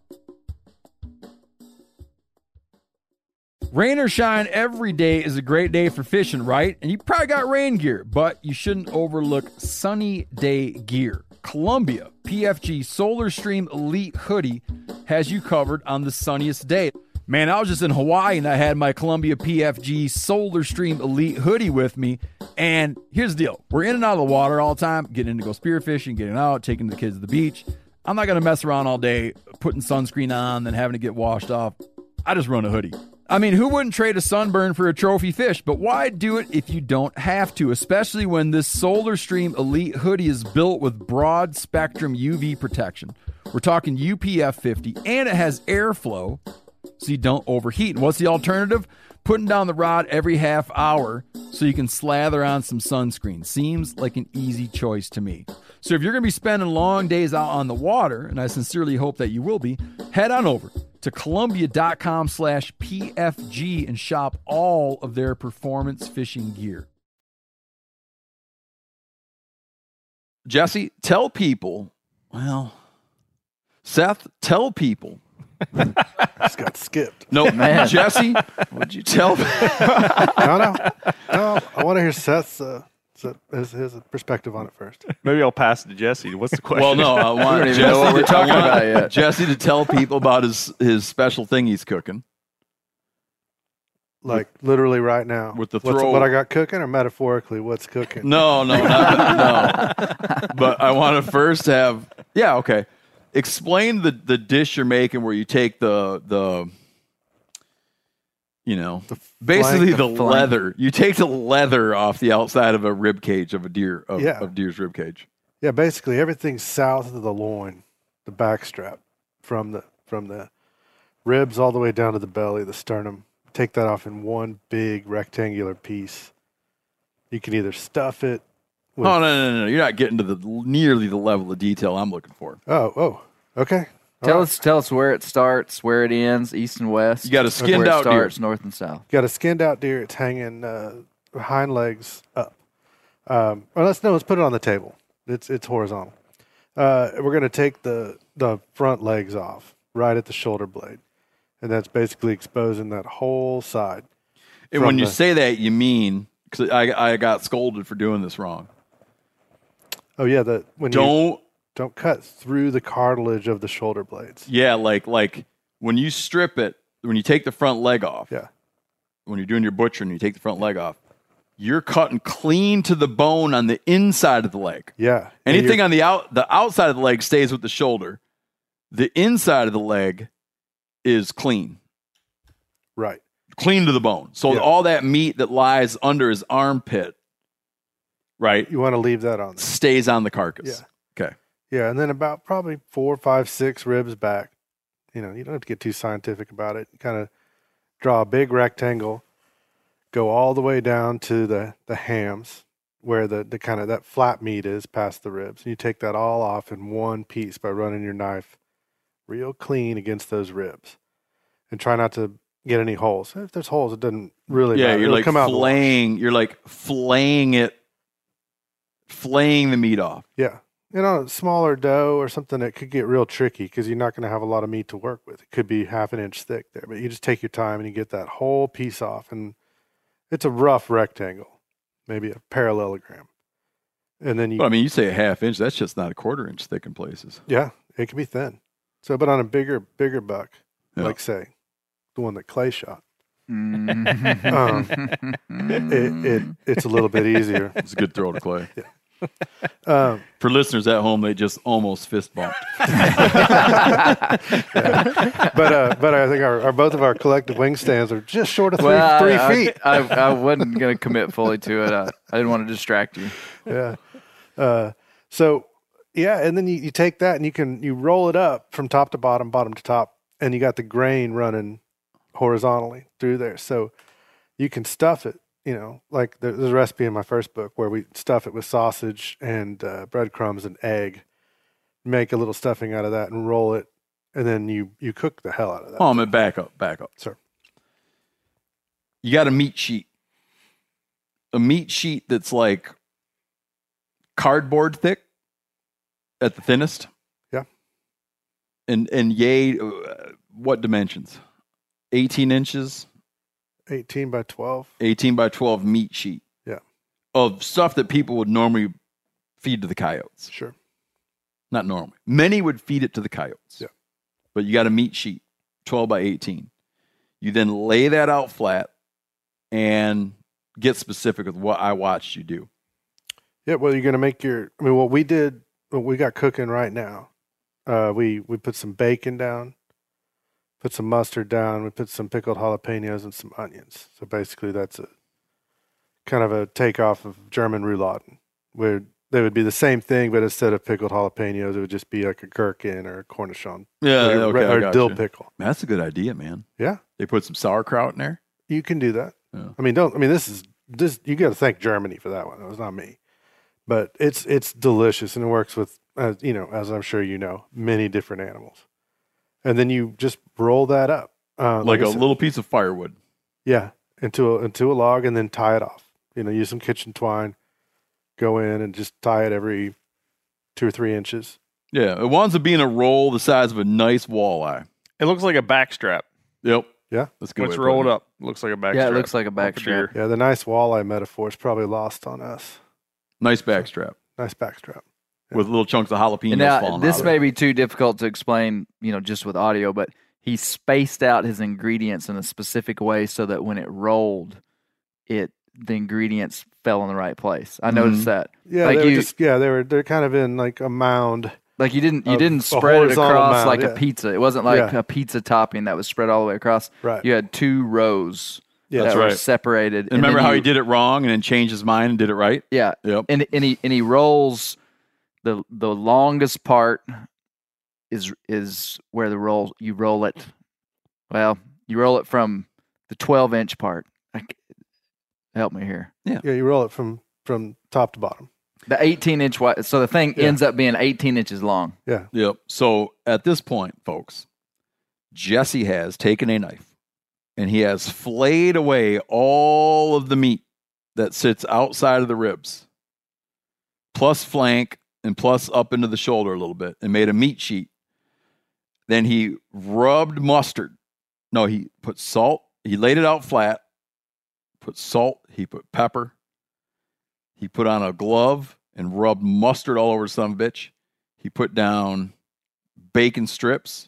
Rain or shine, every day is a great day for fishing, right? And you probably got rain gear, but you shouldn't overlook sunny day gear. Columbia P F G Solar Stream Elite Hoodie has you covered on the sunniest day. Man, I was just in Hawaii and I had my Columbia P F G Solar Stream Elite Hoodie with me. And here's the deal. We're in and out of the water all the time, getting in to go spearfishing, getting out, taking the kids to the beach. I'm not going to mess around all day, putting sunscreen on, then having to get washed off. I just run a hoodie. I mean, who wouldn't trade a sunburn for a trophy fish? But why do it if you don't have to, especially when this Solar Stream Elite Hoodie is built with broad spectrum U V protection. We're talking U P F fifty, and it has airflow so you don't overheat. And what's the alternative? Putting down the rod every half hour so you can slather on some sunscreen. Seems like an easy choice to me. So if you're going to be spending long days out on the water, and I sincerely hope that you will be, head on over to Columbia dot com slash P F G and shop all of their performance fishing gear. Jesse, tell people, well, Seth, tell people. Just got skipped. No, man. Jesse, would you tell me? no, no, no. I want to hear Seth's uh, his, his perspective on it first. Maybe I'll pass it to Jesse. What's the question? Well, no, I want Jesse, know what we're talking about yet. Jesse to tell people about his, his special thing he's cooking. Like with, literally right now. With the what's, throw. What I got cooking, or metaphorically what's cooking? No, no, not, no. But I want to first have, yeah, okay. Explain the, the dish you're making where you take the, the you know, the basically flank, the, the leather. You take the leather off the outside of a rib cage of a deer, of, yeah. of deer's rib cage. Yeah, basically everything south of the loin, the back strap, from the from the ribs all the way down to the belly, the sternum. Take that off in one big rectangular piece. You can either stuff it. With, oh, no, no, no, no. You're not getting to the nearly the level of detail I'm looking for. Oh, oh, okay. Tell right. us tell us where it starts, where it ends, east and west. You got a skinned out starts, deer. North and south. You got a skinned out deer. It's hanging uh, hind legs up. Um, or let's, no, let's put it on the table. It's it's horizontal. Uh, we're going to take the, the front legs off right at the shoulder blade. And that's basically exposing that whole side. And when you the, say that, you mean, because I, I got scolded for doing this wrong. Oh yeah, the when don't you don't cut through the cartilage of the shoulder blades. Yeah, like like when you strip it, when you take the front leg off. Yeah. When you're doing your butchering, you take the front leg off. you're cutting clean to the bone on the inside of the leg. Yeah. Anything on the out the outside of the leg stays with the shoulder. The inside of the leg is clean. Right. Clean to the bone. So Yeah. all that meat that lies under his armpit, right? You want to leave that on there. Stays on the carcass. Yeah. Okay. Yeah, and then about probably four, five, six ribs back. You know, you don't have to get too scientific about it. Kind of draw a big rectangle, go all the way down to the, the hams, where the, the kind of that flat meat is past the ribs. And you take that all off in one piece by running your knife real clean against those ribs. And try not to get any holes. If there's holes, it doesn't really Yeah, matter. you're It'll like come out in the wash. flaying, you're like flaying it, flaying the meat off. Yeah. You know, smaller dough or something that could get real tricky because you're not going to have a lot of meat to work with. It could be half an inch thick there, but you just take your time and you get that whole piece off. And it's a rough rectangle, maybe a parallelogram. And then you, Well, I mean, you say a half inch, that's just not a quarter inch thick in places. yeah, it can be thin. So, but on a bigger, bigger buck, Yeah. like say the one that Clay shot, Mm. um, it, it it's a little bit easier. It's a good throw to Clay. Yeah. Um, For listeners at home, they just almost fist bumped. yeah. But uh, but I think our, our both of our collective wing stands are just short of three Well, three I, feet. I, I, I wasn't going to commit fully to it. I, I didn't want to distract you. Yeah. Uh, so yeah, and then you, you take that and you can you roll it up from top to bottom, bottom to top, and you got the grain running horizontally through there. So you can stuff it. You know, like there- there's a recipe in my first book where we stuff it with sausage and uh, breadcrumbs and egg, make a little stuffing out of that and roll it, and then you you cook the hell out of that. Oh, man, back up, back up. Sir. You got a meat sheet. A meat sheet that's like cardboard thick at the thinnest. Yeah. And, and yay, uh, what dimensions? eighteen inches? eighteen by twelve. eighteen by twelve meat sheet. Yeah. Of stuff that people would normally feed to the coyotes. Sure. Not normally. Many would feed it to the coyotes. Yeah. But you got a meat sheet, twelve by eighteen. You then lay that out flat and get specific with what I watched you do. Yeah, well, you're going to make your, I mean, what we did, what we got cooking right now, uh, we, we put some bacon down, put some mustard down, we put some pickled jalapenos and some onions. So basically that's a kind of a takeoff of German rouladen, where they would be the same thing, but instead of pickled jalapenos, it would just be like a gherkin or a cornichon. Yeah, or, okay, I or gotcha. dill pickle. Man, that's a good idea, man. Yeah. They put some sauerkraut in there. You can do that. Yeah. I mean, don't, I mean, this is, this, you got to thank Germany for that one. It was not me. But it's it's delicious, and it works with, uh, you know, as I'm sure you know, many different animals. And then you just roll that up, uh, Like I a said- little piece of firewood. yeah, into a, into a log, and then tie it off. You know, use some kitchen twine, go in and just tie it every two or three inches. Yeah, it winds up being a roll the size of a nice walleye. It looks like a backstrap. Yep. Yeah, that's a good. When way it's of putting rolled it. up, looks like a backstrap. Yeah, it looks like a Off backstrap. deer. Yeah, the nice walleye metaphor is probably lost on us. Nice backstrap Nice backstrap. with little chunks of jalapenos And now falling this out of may it. be too difficult to explain, you know, just with audio, but he spaced out his ingredients in a specific way so that when it rolled, it the ingredients fell in the right place. I noticed Mhm. that. Yeah, like they were you, just yeah, they were they're kind of in like a mound. like you didn't you of didn't a spread it horizontal across mound, like yeah. a pizza. It wasn't like Yeah. a pizza topping that was spread all the way across. Right. You had two rows Yeah, that that's were right. separated. And remember then how you- he did it wrong and then changed his mind and did it right? Yeah. Yep. And and he and he rolls the the longest part is is where the roll you roll it. Well, you roll it from the twelve inch part. I c- Help me here. Yeah, you roll it from from top to bottom. The eighteen inch wide. So the thing Yeah. ends up being eighteen inches long. Yeah. Yep. So at this point, folks, Jesse has taken a knife and he has flayed away all of the meat that sits outside of the ribs, plus flank and plus up into the shoulder a little bit, and made a meat sheet. Then he rubbed mustard. No, he put salt. He laid it out flat, put salt, he put pepper. He put on a glove and rubbed mustard all over some bitch. He put down bacon strips.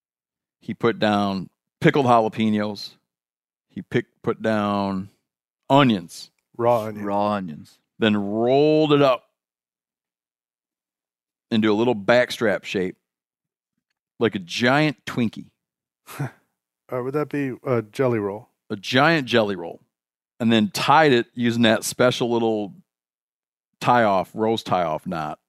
He put down pickled jalapenos. He pick, put down onions. Raw onion. Raw onions. Then rolled it up into a little backstrap shape, like a giant Twinkie. uh, would that be a jelly roll? A giant jelly roll. And then tied it using that special little tie-off, rose tie-off knot.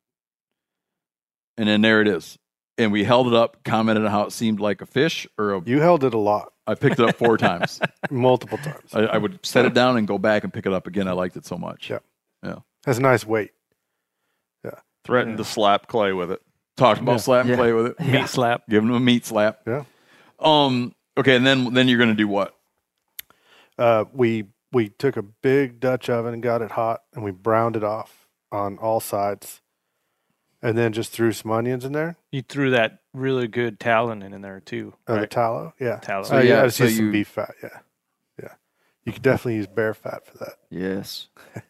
And then there it is. And we held it up, commented on how it seemed like a fish or a... You held it a lot. I picked it up four times. Multiple times. I, I would set it down and go back and pick it up again. I liked it so much. Yeah. Yeah. Has a nice weight. Yeah. Threatened to slap Clay with it. Talked about Yeah. slapping Yeah. Clay with it. Meat Yeah. slap. Giving him a meat slap. Yeah. Um. Okay, and then then you're going to do what? Uh, we we took a big Dutch oven and got it hot, and we browned it off on all sides, and then just threw some onions in there. You threw that really good talon in there too. Uh, The right? tallow, yeah. Tallow. So yeah, I just so use some you- beef fat. Yeah, yeah. You could definitely use bear fat for that. Yes.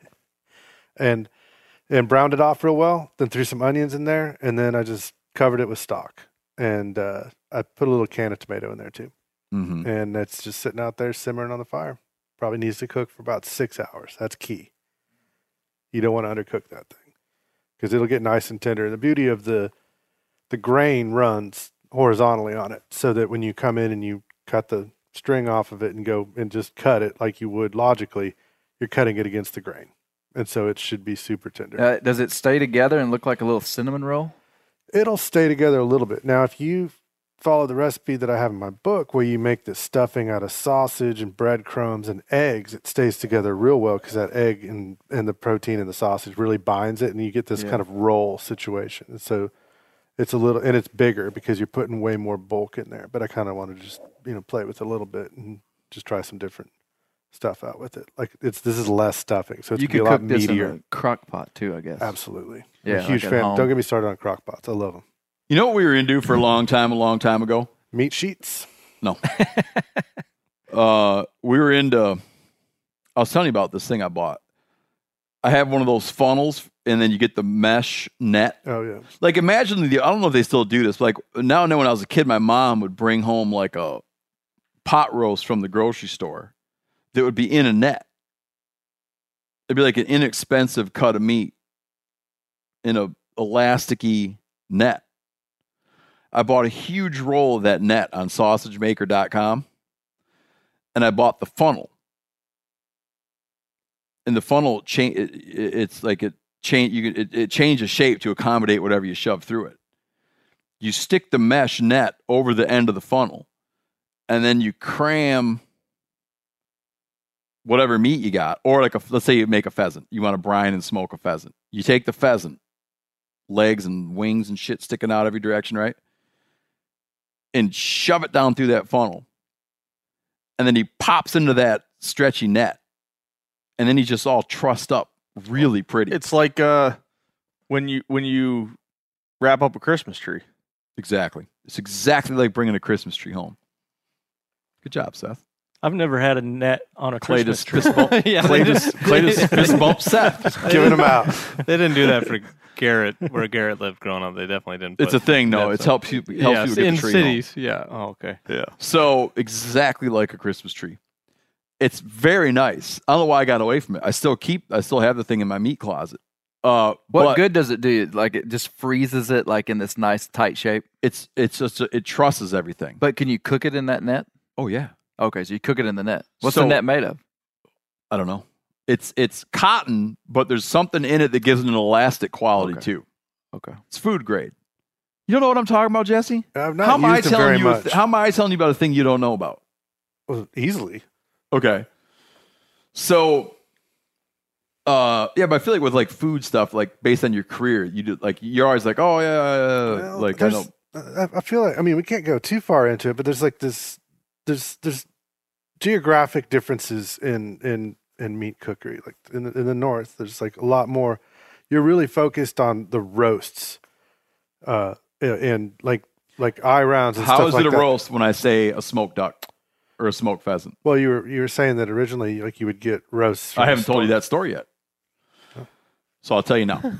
and and browned it off real well. Then threw some onions in there, and then I just covered it with stock, and uh, I put a little can of tomato in there too. Mm-hmm. And that's just sitting out there simmering on the fire. Probably needs to cook for about six hours. That's key. You don't want to undercook that thing because it'll get nice and tender. The beauty of the the grain runs horizontally on it, so that when you come in and you cut the string off of it and go and just cut it like you would logically, you're cutting it against the grain, and so it should be super tender. Uh, does it stay together and look like a little cinnamon roll? It'll stay together a little bit. Now, if you follow the recipe that I have in my book where you make the stuffing out of sausage and breadcrumbs and eggs, it stays together real well because that egg and, and the protein in the sausage really binds it, and you get this Yeah. kind of roll situation. And so it's a little, and it's bigger because you're putting way more bulk in there. But I kind of want to just, you know, play with it a little bit and just try some different stuff out with it. Like it's, this is less stuffing, so it's You gonna be could a lot cook this meatier. in a crock pot too, I guess. Absolutely. Yeah, I'm a huge like at fan. home. Don't get me started on crock pots. I love them. You know what we were into for a long time, a long time ago? Meat sheets? No. uh, we were into, I was telling you about this thing I bought. I have one of those funnels, and then you get the mesh net. Oh, yeah. Like, imagine the, I don't know if they still do this. Like, now and then when I was a kid, my mom would bring home like a pot roast from the grocery store that would be in a net. It'd be like an inexpensive cut of meat in a elasticy net. I bought a huge roll of that net on sausage maker dot com, and I bought the funnel. And the funnel change it, it, it's like it change you it, it changes shape to accommodate whatever you shove through it. You stick the mesh net over the end of the funnel, and then you cram whatever meat you got, or like a let's say you make a pheasant. You want to brine and smoke a pheasant. You take the pheasant, legs and wings and shit sticking out every direction, right? And shove it down through that funnel. And then he pops into that stretchy net. And then he's just all trussed up really pretty. It's like uh, when you when you wrap up a Christmas tree. Exactly. It's exactly like bringing a Christmas tree home. Good job, Seth. I've never had a net on a Clay Christmas just tree. fist bump- yeah, Clay they just- didn't- Clay just fist bump Seth. Giving them out. They didn't do that for Garrett, where Garrett lived growing up. They definitely didn't. It's put a thing, no. nets It up. helps you helps Yes, you get in the tree cities. home. Yeah. Oh, okay. Yeah. So exactly like a Christmas tree. It's very nice. I don't know why I got away from it. I still keep I still have the thing in my meat closet. Uh What but good does it do? Like it just freezes it like in this nice tight shape. It's it's just it trusses everything. But can you cook it in that net? Oh yeah. Okay, so you cook it in the net. What's So- the net made of? I don't know. It's it's cotton, but there's something in it that gives it an elastic quality Okay. too. Okay. It's food grade. You don't know what I'm talking about, Jesse? I've not how am I used them telling very you? a much. th- how am I telling you about a thing you don't know about? Well, easily. Okay. So, uh, yeah, but I feel like with like food stuff, like based on your career, you do like you're always like, oh yeah, yeah, yeah. Well, like I there's- know. I I feel like I mean we can't go too far into it, but there's like this there's there's geographic differences in in in meat cookery. Like in the, in the north, there's like a lot more. You're really focused on the roasts, uh, and, and like like eye rounds. And How stuff is like it a that. roast when I say a smoked duck or a smoked pheasant? Well, you were you were saying that originally like you would get roasts. from I the haven't told you store. that story yet, so I'll tell you now.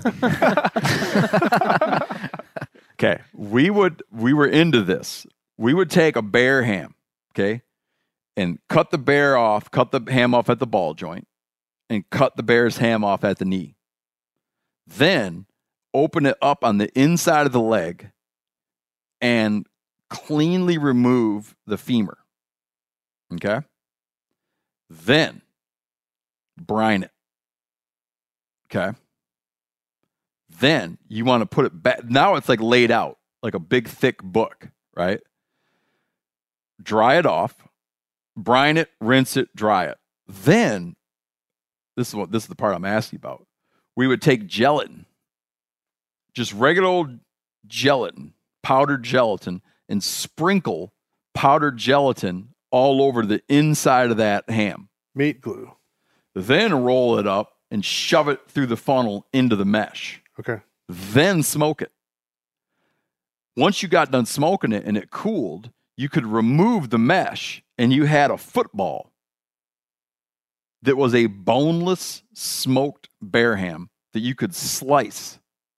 Okay, we would we were into this. We would take a bear ham, okay, and cut the bear off, cut the ham off at the ball joint, and cut the bear's ham off at the knee. Then open it up on the inside of the leg and cleanly remove the femur. Okay? Then brine it. Okay? Then you want to put it back. Now it's like laid out, like a big thick book, right? Dry it off, brine it, rinse it, dry it. Then, this is what this is the part I'm asking about. We would take gelatin, just regular old gelatin, powdered gelatin, and sprinkle powdered gelatin all over the inside of that ham. Meat glue. Then roll it up and shove it through the funnel into the mesh. Okay. Then smoke it. Once you got done smoking it and it cooled, you could remove the mesh and you had a football that was a boneless smoked bear ham that you could slice.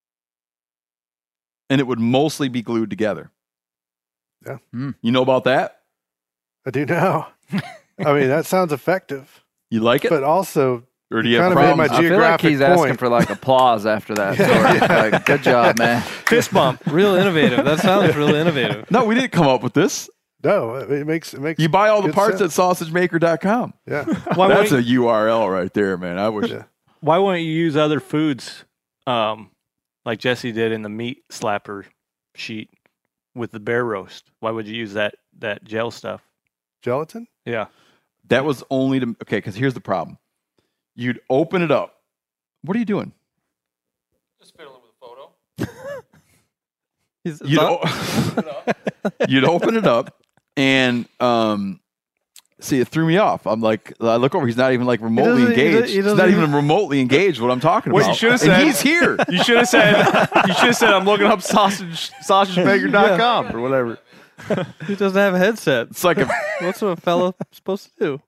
And it would mostly be glued together. Yeah. Mm. You know about that? I do now. I mean, that sounds effective. You like it? But also, or do you kind have of made my I feel like geographic he's point. asking for like applause after that story. Like, good job, man. Fist bump. Real innovative. That sounds really innovative. No, we didn't come up with this. No, it makes it makes. You buy all the good parts sense. at sausage maker dot com. Yeah. Why That's wouldn't- a U R L right there, man. I wish. Yeah. Why wouldn't you use other foods, um, like Jesse did in the meat slapper sheet with the bear roast? Why would you use that that gel stuff? Gelatin? Yeah. That was only to okay. Because here's the problem: you'd open it up. What are you doing? Just fiddling with a photo. You'd, o- you'd open it up, and um, see, it threw me off. I'm like, I look over. He's not even like remotely doesn't- he engaged. does- he he's doesn't not even even- remotely engaged. What I'm talking What about. you should have And said? he's here. You should have said. You should have said, "I'm looking up sausage sausage maker dot com or whatever." He doesn't have a headset. It's like a, What's a fella supposed to do?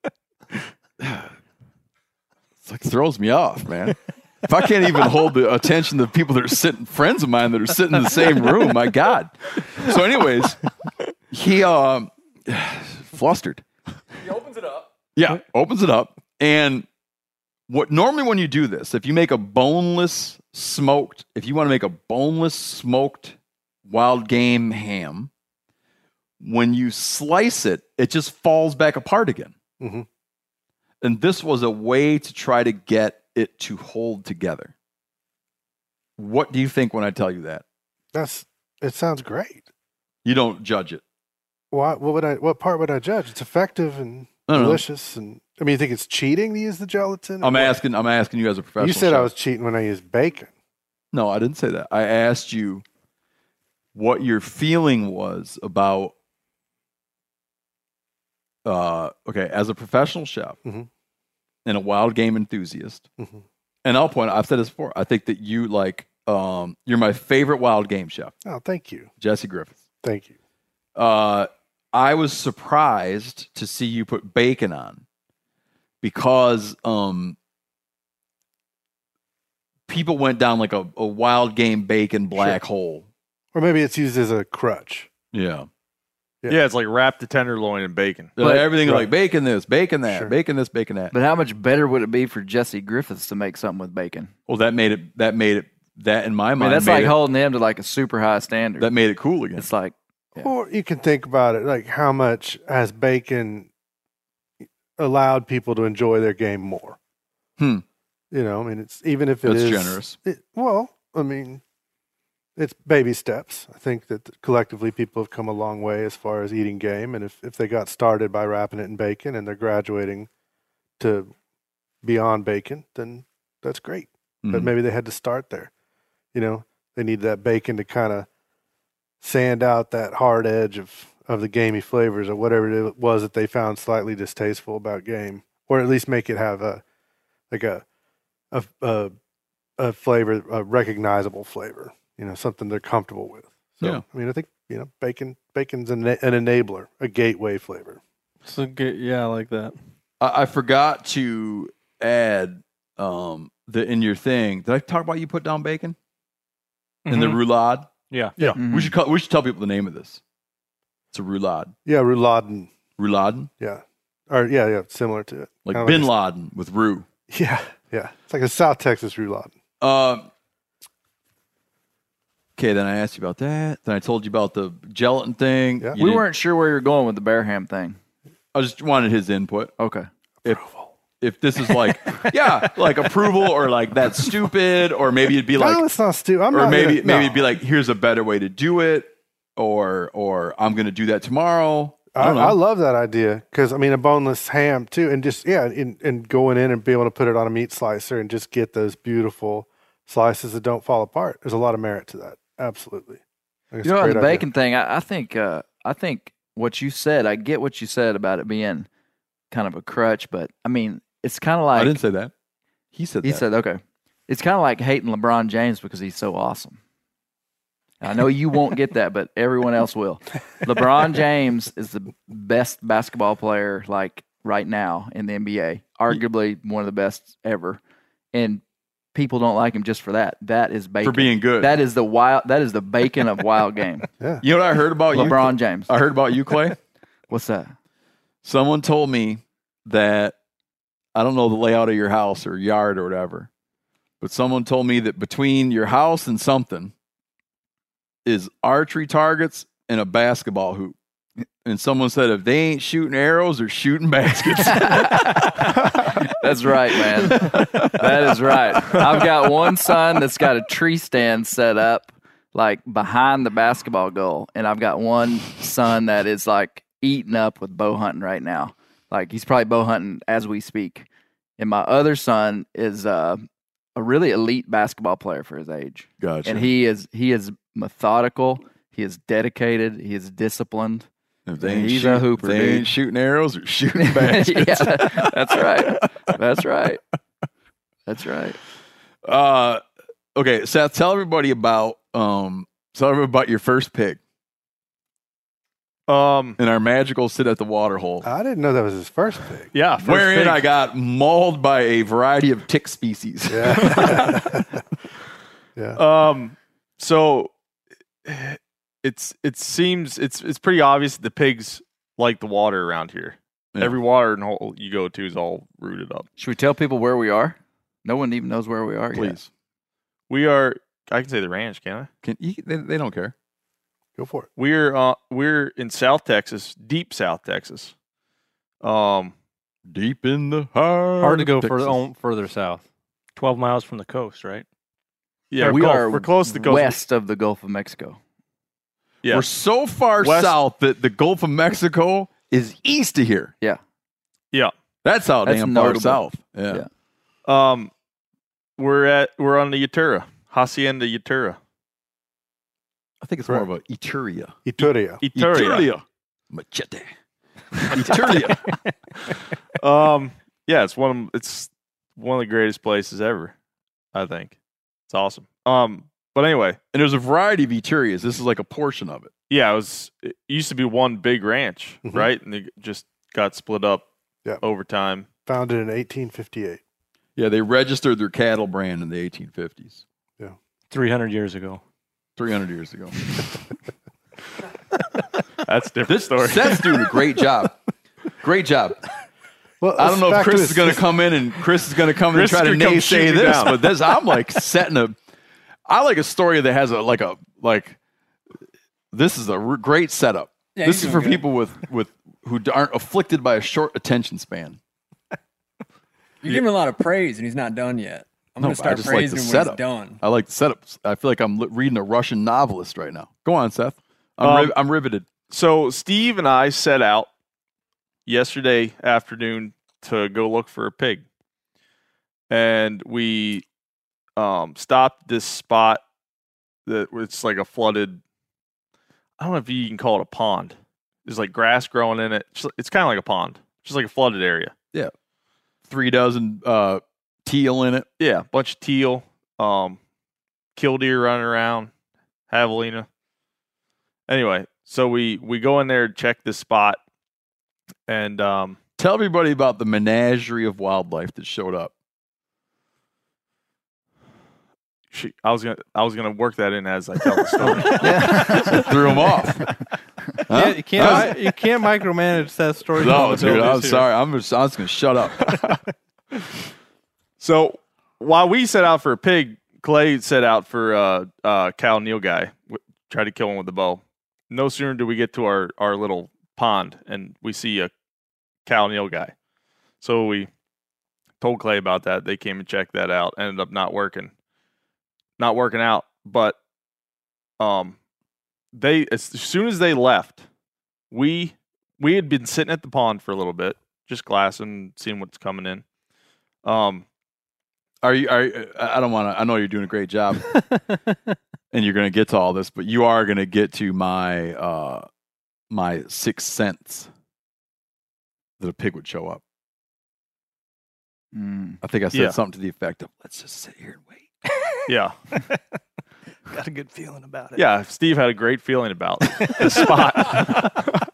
it's like throws me off, man. If I can't even hold the attention of people that are sitting, friends of mine that are sitting in the same room, my God. So, anyways, he um flustered. He opens it up. Yeah, opens it up. And what normally when you do this, if you make a boneless smoked, if you want to make a boneless smoked wild game ham, when you slice it, it just falls back apart again. Mm-hmm. And this was a way to try to get it to hold together. What do you think when I tell you that? That's. It sounds great. You don't judge it. Why? What would I? What part would I judge? It's effective and I don't know. delicious, and I mean, you think it's cheating to use the gelatin? or I'm what? asking. I'm asking you as a professional. You said chef. I was cheating when I used bacon. No, I didn't say that. I asked you what your feeling was about. Uh, okay, as a professional chef Mhm. and a wild game enthusiast, Mhm. and I'll point. I've said this before. I think that you like. Um, you're my favorite wild game chef, Oh, thank you, Jesse Griffith. thank you. Uh, I was surprised to see you put bacon on because um, people went down like a, a wild game bacon black hole. Or maybe it's used as a crutch. Yeah. Yeah. Yeah, it's like wrap the tenderloin in bacon. They're like, everything right. like bacon this, bacon that, Sure. bacon this, bacon that. But how much better would it be for Jesse Griffiths to make something with bacon? Well, that made it. That made it. That in my I mean, mind, that's made like it, holding him to like a super high standard. that made it cool again. It's like, Yeah. Or you can think about it like how much has bacon allowed people to enjoy their game more? Hmm. You know, I mean, it's even if it That's is- generous. it- well, I mean, it's baby steps. I think that collectively people have come a long way as far as eating game. And if, if they got started by wrapping it in bacon and they're graduating to beyond bacon, then that's great. But Mhm. maybe they had to start there. You know, they need that bacon to kind of sand out that hard edge of, of the gamey flavors or whatever it was that they found slightly distasteful about game, or at least make it have a like a a a, a flavor, a recognizable flavor. You know, something they're comfortable with. So, Yeah. I mean, I think you know, bacon bacon's an, an enabler, a gateway flavor. So good, yeah, I like that. I, I forgot to add um, the in your thing. Did I talk about you put down bacon in the Mhm. roulade? Yeah. Yeah. We should call, we should tell people the name of this. It's a roulade. Yeah, rouladen. Rouladen, Yeah, or yeah, yeah, similar to it. like Kinda Bin a- Laden with roux. Yeah, yeah. It's like a South Texas roulade. Um. Okay, then I asked you about that. Then I told you about the gelatin thing. Yeah. You We didn't- weren't sure where you were going with the bear ham thing. I just wanted his input. Okay. If if this is like, yeah, like approval or like that's stupid, or maybe it'd be like, no, it's not stupid. I'm or not maybe gonna, maybe no. it'd be like, here's a better way to do it, or or I'm gonna do that tomorrow. I I, don't know. I love that idea because I mean a boneless ham too, and just yeah, and, and going in and be able to put it on a meat slicer and just get those beautiful slices that don't fall apart. There's a lot of merit to that. Absolutely. I think it's You know, a on the great idea. bacon thing, I, I think uh, I think what you said, I get what you said about it being kind of a crutch, but I mean, it's kind of like I didn't say that. He said he that. said, okay. It's kind of like hating LeBron James because he's so awesome. I know you won't get that, but everyone else will. LeBron James is the best basketball player like right now in the N B A, arguably one of the best ever. And people don't like him just for that. That is bacon. For being good. That is the wild. That is the bacon of wild game. Yeah. You know what I heard about you? LeBron James. I heard about you, Clay. What's that? Someone told me that, I don't know the layout of your house or yard or whatever, but someone told me that between your house and something is archery targets and a basketball hoop. And someone said if they ain't shooting arrows, they're shooting baskets. That's right, man. That is right. I've got one son that's got a tree stand set up like behind the basketball goal, and I've got one son that is like eating up with bow hunting right now. Like he's probably bow hunting as we speak. And my other son is uh, a really elite basketball player for his age. Gotcha. And he is he is methodical. He is dedicated. He is disciplined. If they And ain't he's shoot- a hooper, if they dude. ain't shooting arrows or shooting baskets. Yeah, that's right. That's right. That's right. Uh, okay, Seth, tell everybody about um, tell everybody about your first pig. Um, in our magical sit at the water hole. I didn't know that was his first pig. Yeah, first wherein pig. I got mauled by a variety of tick species. Yeah. yeah. Um. So it's it seems it's it's pretty obvious that the pigs like the water around here. Yeah. Every watering hole you go to is all rooted up. Should we tell people where we are? No one even knows where we are. Please. Yet. We are. I can say the ranch, can I? Can you, they, they don't care. Go for it. We're uh, we're in South Texas, deep South Texas. Um, deep in the heart. Hard to go of further Texas. on, further south. twelve miles from the coast, right? Yeah, we we're, are we're close to the coast. west of the Gulf of Mexico. Yeah, We're so far West- south that the Gulf of Mexico is east of here. Yeah. yeah. That's how That's damn far notable. south. Yeah. Yeah. Um, we're at we're on the Yatura, Hacienda Yatura. I think it's more of a Eturia. Ituria. Ituria. Machete. Eturia. Um, yeah, it's one of it's one of the greatest places ever. I think it's awesome. Um, but anyway, And there's a variety of Eturias. This is like a portion of it. yeah, it was. It used to be one big ranch, Mhm. right? And they just got split up Yeah. over time. Founded in eighteen fifty-eight. Yeah, they registered their cattle brand in the eighteen fifties, three hundred years ago. three hundred years ago. That's a different This story. Seth's doing a great job. Great job. Well, I don't know if back to Chris his- is going to come in and Chris is going to come in and Chris try to could come naysay shoot me this, down. but this I'm like setting a. I like a story that has a like a like. This is a r- great setup. Yeah, this he's is for doing good. people with with who aren't afflicted by a short attention span. You're giving him a lot of praise, and he's not done yet. I'm No, going to but I start just like praising the him when setup. he's done. I like the setup. I feel like I'm li- reading a Russian novelist right now. Go on, Seth. I'm, Um, riv- I'm riveted. So Steve and I set out yesterday afternoon to go look for a pig, and we um, stopped at this spot that it's like a flooded. I don't know if you can call it a pond. There's like grass growing in it. It's- It's kind of like a pond, just like a flooded area. Yeah, three dozen uh, teal in it. Yeah, a bunch of teal, um, killdeer running around, javelina. Anyway, so we we go in there and check this spot, and um, Tell everybody about the menagerie of wildlife that showed up. she, I was gonna I was gonna work that in as I tell the story. Threw them off. Yeah, you can't you can't micromanage that story. No, dude, I'm sorry. I'm just, I'm just going to shut up. So while we set out for a pig, Clay set out for uh, uh, Cal Neal guy. W- tried to kill him with the bow. No sooner do we get to our, our little pond, and we see a Cal Neal guy. So we told Clay about that. They came and checked that out. Ended up not working, not working out. But um, they as soon as they left, we we had been sitting at the pond for a little bit, just glassing, seeing what's coming in. Um. Are you? Are I don't want to. I know you're doing a great job, and you're going to get to all this, but you are going to get to my uh, my sixth sense that a pig would show up. Mm. I think I said Yeah. something to the effect of, "Let's just sit here and wait." Yeah. Got a good feeling about it. Yeah, Steve had a great feeling about the spot.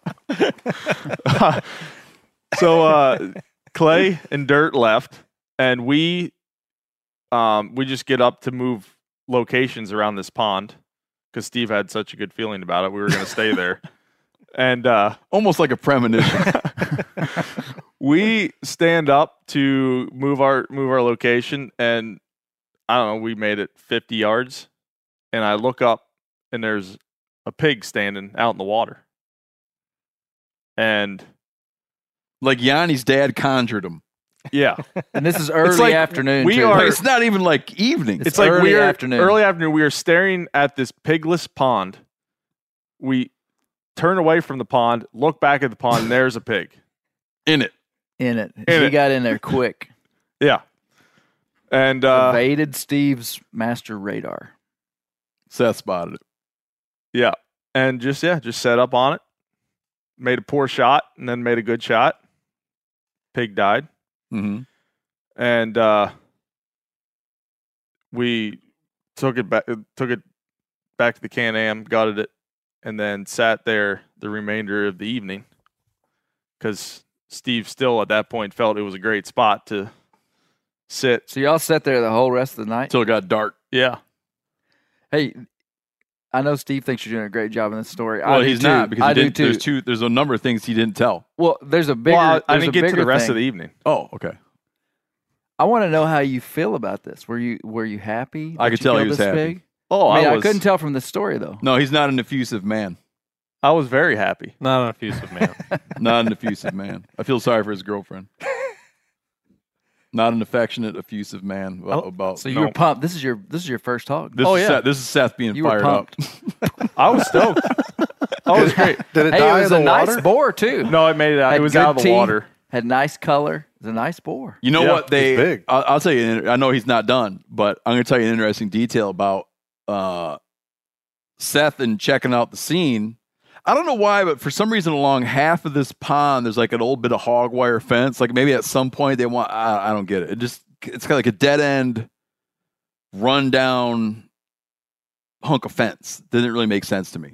so uh, Clay and Dirt left, and we um, we just get up to move locations around this pond because Steve had such a good feeling about it. We were going to stay there, and uh, almost like a premonition. we stand up to move our move our location, and I don't know. We made it fifty yards. And I look up, and there's a pig standing out in the water. And like Yanni's dad conjured him. Yeah. And this is early like afternoon. we too. are- Like, it's not even like evening. It's It's, like early we're afternoon. early afternoon. We are staring at this pigless pond. We turn away from the pond, look back at the pond, and there's a pig. In it. in it. In he it. got in there quick. Yeah. And uh, Evaded Steve's master radar. Seth spotted it. yeah. And just, yeah, just set up on it. Made a poor shot and then made a good shot. Pig died. Mm-hmm. And uh, we took it back, took it back to the Can-Am, gutted it, and then sat there the remainder of the evening because Steve still at that point felt it was a great spot to sit. So y'all sat there the whole rest of the night? Until it got dark. Yeah. Hey, I know Steve thinks you're doing a great job in this story. Well, I do he's too. not because I he do didn't, too. there's two. There's a number of things he didn't tell. Well, there's a bigger. Well, I, I there's didn't a get to the bigger rest thing. of the evening. Oh, okay. I want to know how you feel about this. Were you were you happy? I that could you tell he killed was this happy. pig? Oh, I, mean, I I, was. couldn't tell from the story though. No, he's not an effusive man. I was very happy. Not an effusive man. Not an effusive man. I feel sorry for his girlfriend. Not an affectionate, effusive man. About, about So you No. were pumped. This is your this is your first hog. this Oh, is yeah. Seth, this is Seth being You were fired up. pumped. I was stoked. I was great. Did it Hey, die it was in a the nice water? boar too. No, it made it out. Had It was good out of the teeth, water. Had nice color. It was a nice boar. You know Yeah, what they? it's big. I'll, I'll tell you. I know he's not done, but I'm going to tell you an interesting detail about uh, Seth and checking out the scene. I don't know why, but for some reason, along half of this pond, there's like an old bit of hog wire fence. Like maybe at some point they want. I, I don't get it. It just it's kind of like a dead end, run down hunk of fence. Didn't really make sense to me.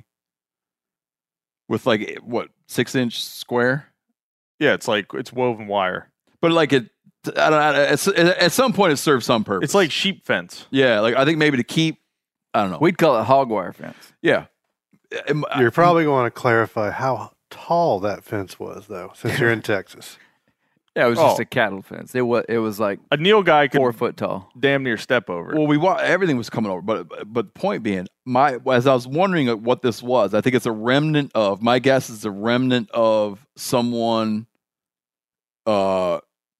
With like what six inch square. Yeah, it's like it's woven wire. But like it, I don't know, at, at some point it serves some purpose. It's like sheep fence. Yeah, like I think maybe to keep, I don't know. We'd call it hog wire fence. Yeah. You're probably going to clarify how tall that fence was, though, since you're in Texas. Yeah, it was just Oh. a cattle fence. It was it was like A Neil guy could four foot tall. damn near step over it. Well, we wa- everything was coming over, but but point being, my as I was wondering what this was, I think it's a remnant of. My guess is a remnant of someone. Uh,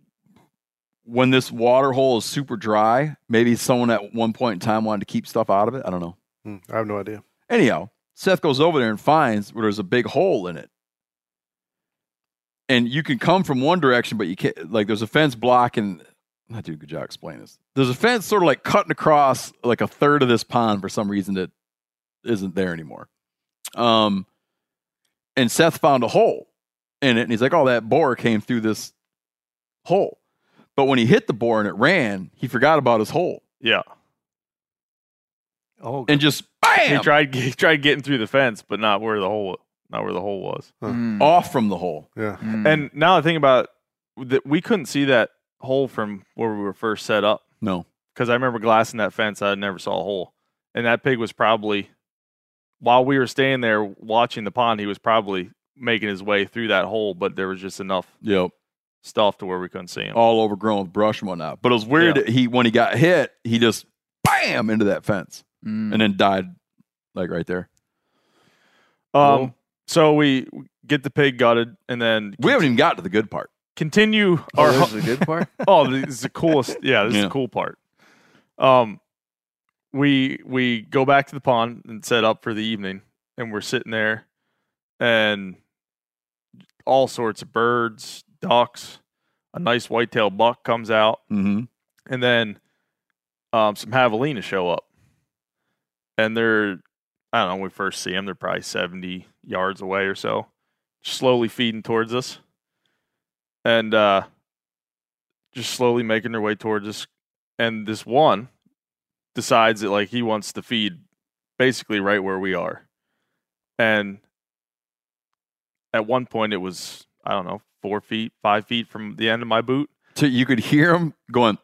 when this water hole is super dry, maybe someone at one point in time wanted to keep stuff out of it. I don't know. Hmm, I have no idea. Anyhow, Seth goes over there and finds where there's a big hole in it. And you can come from one direction, but you can't, like, there's a fence blocking. I do a good job explaining this. There's a fence sort of like cutting across like a third of this pond for some reason that isn't there anymore. Um, and Seth found a hole in it, and he's like, oh, that boar came through this hole. But when he hit the boar and it ran, he forgot about his hole. Yeah. Oh, And just bam! He tried he tried getting through the fence, but not where the hole not where the hole was. Mm. Off from the hole. Yeah. Mm. And now I think about that, we couldn't see that hole from where we were first set up No. because I remember glassing that fence. I never saw a hole, and that pig was probably while we were staying there watching the pond. He was probably making his way through that hole, but there was just enough Yep. stuff to where we couldn't see him. all overgrown with brush and whatnot. But it was weird. Yeah. That he when he got hit, he just bam into that fence Mm. and then died like right there. Um, Cool. so we get the pig gutted, and then We haven't even got to the good part. continue Oh, our. this is the good part. Oh, this is the coolest. Yeah, this is Yeah. the cool part. Um, we we go back to the pond and set up for the evening, and we're sitting there, and all sorts of birds, ducks, a nice whitetail buck comes out, Mm-hmm. and then um, some javelina show up, and they're I don't know. When we first see them, they're probably seventy yards away or so, slowly feeding towards us, and uh, just slowly making their way towards us. And this one decides that like he wants to feed basically right where we are. And at one point it was, I don't know, four feet, five feet from the end of my boot. So you could hear him going.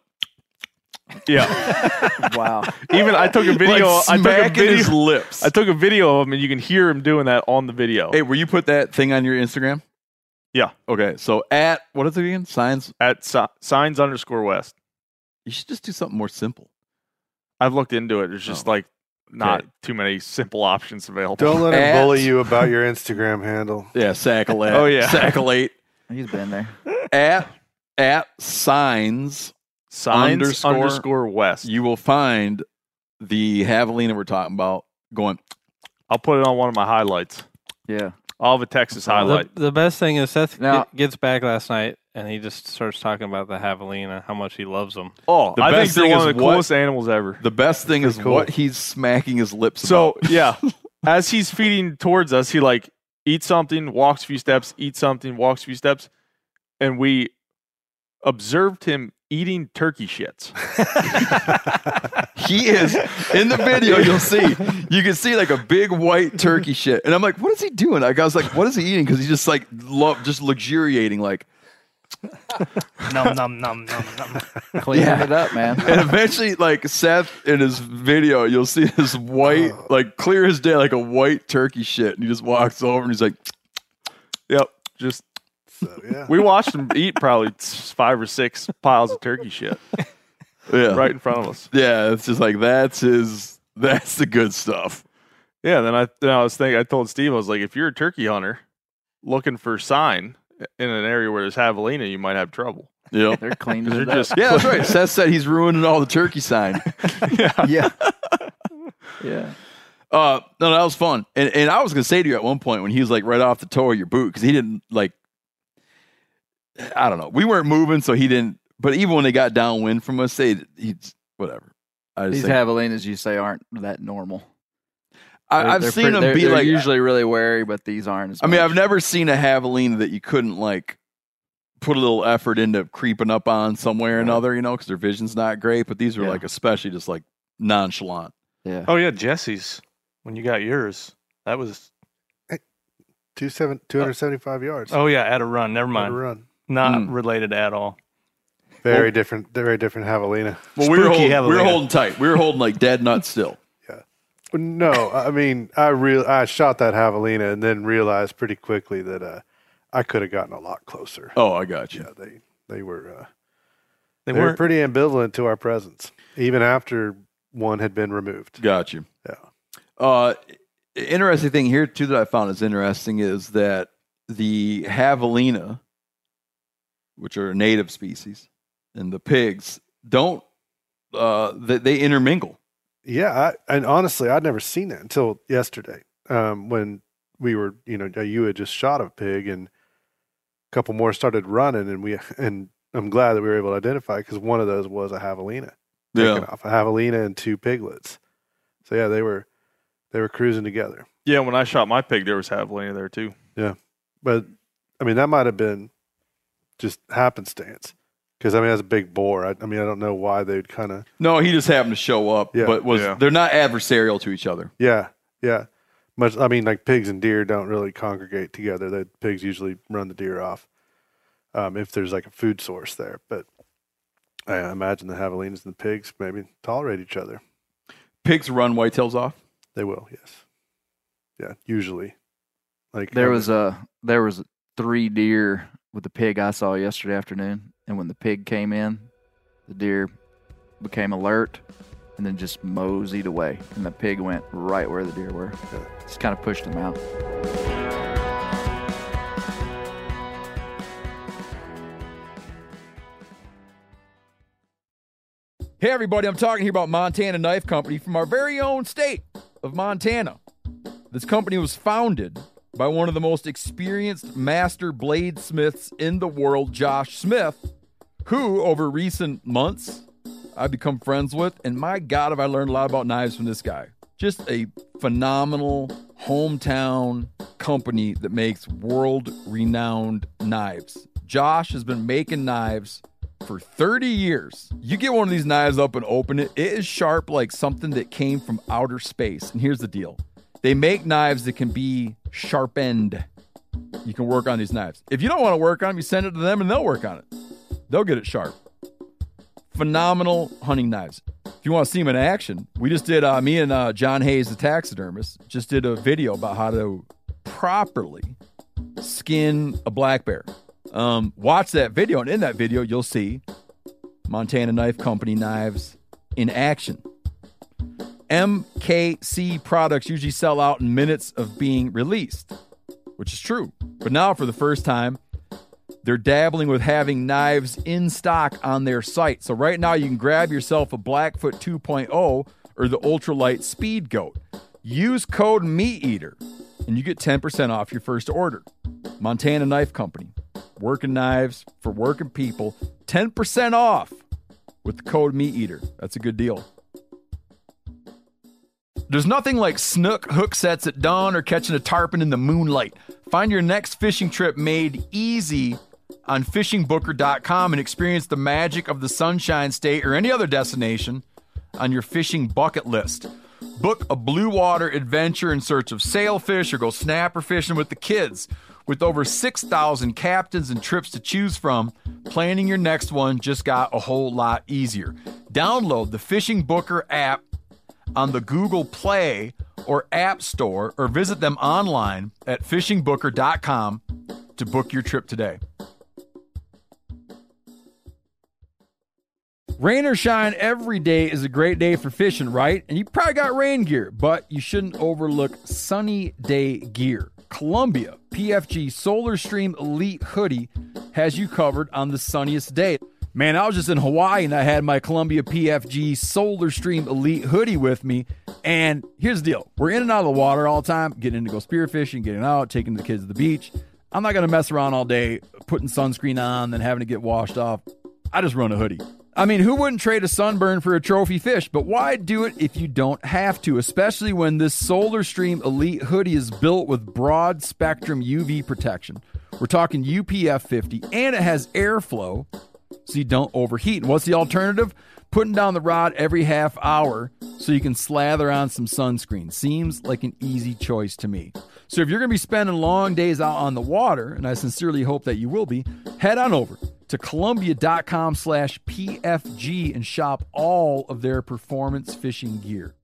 Yeah. Wow. Even I took a video. Like I took a smacking video. his lips. I took a video of him, and you can hear him doing that on the video. Hey, will you put that thing on your Instagram? Yeah. Okay. So at what is it again? Signs. At si- signs underscore west. You should just do something more simple. I've looked into it. There's just Oh. like not Okay. too many simple options available. Don't let him At- bully you about your Instagram handle. Yeah, Sackalate. Oh, yeah. Sackalate. He's been there. at at signs signs underscore, underscore west. You will find the javelina we're talking about going. I'll put it on one of my highlights. Yeah. I'll have a Texas highlight. The, the best thing is Seth Now- get- gets back last night and he just starts talking about the javelina, how much he loves them. Oh, The I best think they're thing one is of the what- coolest animals ever. The best thing is cool. what he's smacking his lips So about. yeah, as he's feeding towards us, he like eats something, walks a few steps, eats something, walks a few steps, and we observed him eating turkey shits. He is in the video. You'll see. You can see like a big white turkey shit, and I'm like, "What is he doing?" Like, I was like, "What is he eating?" Because he's just like love, just luxuriating, like. Num num num num num. Cleaning Yeah. it up, man. And eventually, like Seth in his video, you'll see this white, like clear as day, like a white turkey shit, and he just walks over and he's like, Yep, just So yeah. we watched him eat probably five or six piles of turkey shit "Yeah, right in front of us. yeah." It's just like that's his, that's the good stuff. Yeah, then I then I was thinking, I told Steve, I was like, if you're a turkey hunter looking for sign in an area where there's javelina, you might have trouble. Yeah, They're cleaning They're it up. just yeah, that's right. Seth said he's ruining all the turkey sign. Yeah. Yeah. Uh, no, that was fun. And and I was gonna say to you at one point when he was like right off the toe of your boot because he didn't like. I don't know. We weren't moving, so he didn't. But even when they got downwind from us, they he's whatever. I just These think, javelinas you say aren't that normal. I, They're- I've they're seen pretty- them they're- be they're like. usually really wary, but these aren't as I mean, much. I've never seen a javelina that you couldn't like put a little effort into creeping up on somewhere or another, you know, because their vision's not great. But these were Yeah. like especially just like nonchalant. Yeah. Oh yeah, Jesse's. When you got yours, that was. Two seven two hundred seventy five yards. Oh yeah, at a run. Never What mind. a run. Not Mm. related at all. Very different. Very different javelina. Well, we were Spooky holding, we were javelina. holding tight. We were holding like dead nuts still. No, I mean, I real I shot that javelina and then realized pretty quickly that uh, I could have gotten a lot closer. Oh, I got you. Yeah, they they were uh, They they, were weren't. pretty ambivalent to our presence, even after one had been removed. Got you. Yeah. Uh, interesting thing here too that I found is interesting is that the javelina, which are a native species, and the pigs don't uh, they, they intermingle. Yeah, I, and honestly, I'd never seen that until yesterday um, when we were, you know, you had just shot a pig and a couple more started running, and we and I'm glad that we were able to identify because one of those was a javelina Yeah. taken off, a javelina and two piglets. So yeah, they were they were cruising together. Yeah, when I shot my pig, there was javelina there too. Yeah, but I mean that might have been just happenstance because I mean that's a big boar. I, I mean I don't know why they'd kind of No, he just happened to show up, Yeah. but was Yeah. they're not adversarial to each other. yeah yeah much. I mean like pigs and deer don't really congregate together. The pigs usually run the deer off um, if there's like a food source there. But I imagine the javelinas and the pigs maybe tolerate each other. Pigs run whitetails off. They will, yes, yeah, usually. Like There was a there was three deer with the pig I saw yesterday afternoon. And when the pig came in, the deer became alert and then just moseyed away. And the pig went right where the deer were. Just kind of pushed them out. Hey, everybody, I'm talking here about Montana Knife Company from our very own state of Montana. This company was founded by one of the most experienced master bladesmiths in the world, Josh Smith, who, over recent months, I've become friends with. And my God, have I learned a lot about knives from this guy. Just a phenomenal hometown company that makes world-renowned knives. Josh has been making knives for thirty years. You get one of these knives up and open it, it is sharp like something that came from outer space. And here's the deal. They make knives that can be sharpened. You can work on these knives. If you don't want to work on them, you send it to them and they'll work on it. They'll get it sharp. Phenomenal hunting knives. If you want to see them in action, we just did, uh, me and uh, John Hayes, the taxidermist, just did a video about how to properly skin a black bear. Um, watch that video, and in that video, you'll see Montana Knife Company knives in action. M K C products usually sell out in minutes of being released, which is true. But now, for the first time, they're dabbling with having knives in stock on their site. So right now, you can grab yourself a Blackfoot two point oh or the Ultralight Speed Goat. Use code MeatEater, and you get ten percent off your first order. Montana Knife Company. Working knives for working people. ten percent off with the code MeatEater. That's a good deal. There's nothing like snook hook sets at dawn or catching a tarpon in the moonlight. Find your next fishing trip made easy on fishing booker dot com and experience the magic of the Sunshine State or any other destination on your fishing bucket list. Book a blue water adventure in search of sailfish or go snapper fishing with the kids. With over six thousand captains and trips to choose from, planning your next one just got a whole lot easier. Download the Fishing Booker app on the Google Play or App Store or visit them online at fishing booker dot com to book your trip today. Rain or shine, every day is a great day for fishing, right? And you probably got rain gear, but you shouldn't overlook sunny day gear. Columbia P F G Solar Stream Elite Hoodie has you covered on the sunniest day. Man, I was just in Hawaii and I had my Columbia P F G Solar Stream Elite Hoodie with me. And here's the deal. We're in and out of the water all the time, getting in to go spearfishing, getting out, taking the kids to the beach. I'm not going to mess around all day putting sunscreen on, then having to get washed off. I just run a hoodie. I mean, who wouldn't trade a sunburn for a trophy fish? But why do it if you don't have to, especially when this Solar Stream Elite Hoodie is built with broad spectrum U V protection. We're talking U P F fifty, and it has airflow so you don't overheat. And what's the alternative? Putting down the rod every half hour so you can slather on some sunscreen. Seems like an easy choice to me. So if you're going to be spending long days out on the water, and I sincerely hope that you will be, head on over to Columbia dot com slash P F G and shop all of their performance fishing gear.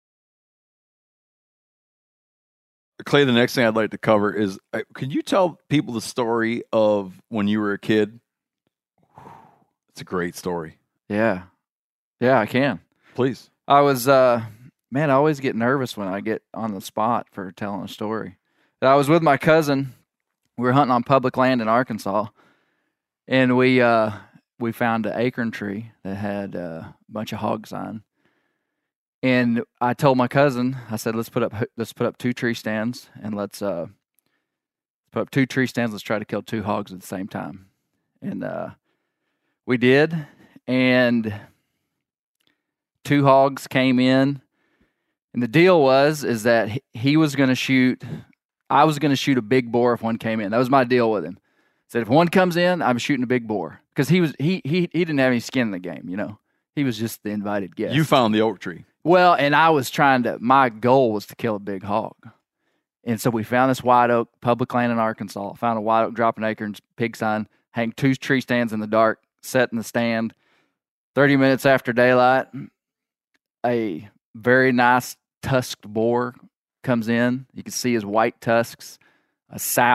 Clay, the next thing I'd like to cover is, uh, can you tell people the story of when you were a kid? It's a great story. Yeah. Yeah, I can. Please. I was, uh, man, I always get nervous when I get on the spot for telling a story. But I was with my cousin. We were hunting on public land in Arkansas. And we uh, we found an acorn tree that had uh, a bunch of hogs on. And I told my cousin, I said, let's put up let's put up two tree stands and let's uh, put up two tree stands. Let's try to kill two hogs at the same time. And uh, we did. And two hogs came in. And the deal was is that he was going to shoot. I was going to shoot a big boar if one came in. That was my deal with him. Said if one comes in, I'm shooting a big boar because he was he he he didn't have any skin in the game, you know. He was just the invited guest. You found the oak tree. Well, and I was trying to. My goal was to kill a big hog, and so we found this white oak, public land in Arkansas. Found a white oak, dropping acorns, pig sign, hang two tree stands in the dark, set in the stand. Thirty minutes after daylight, a very nice tusked boar comes in. You can see his white tusks. A sow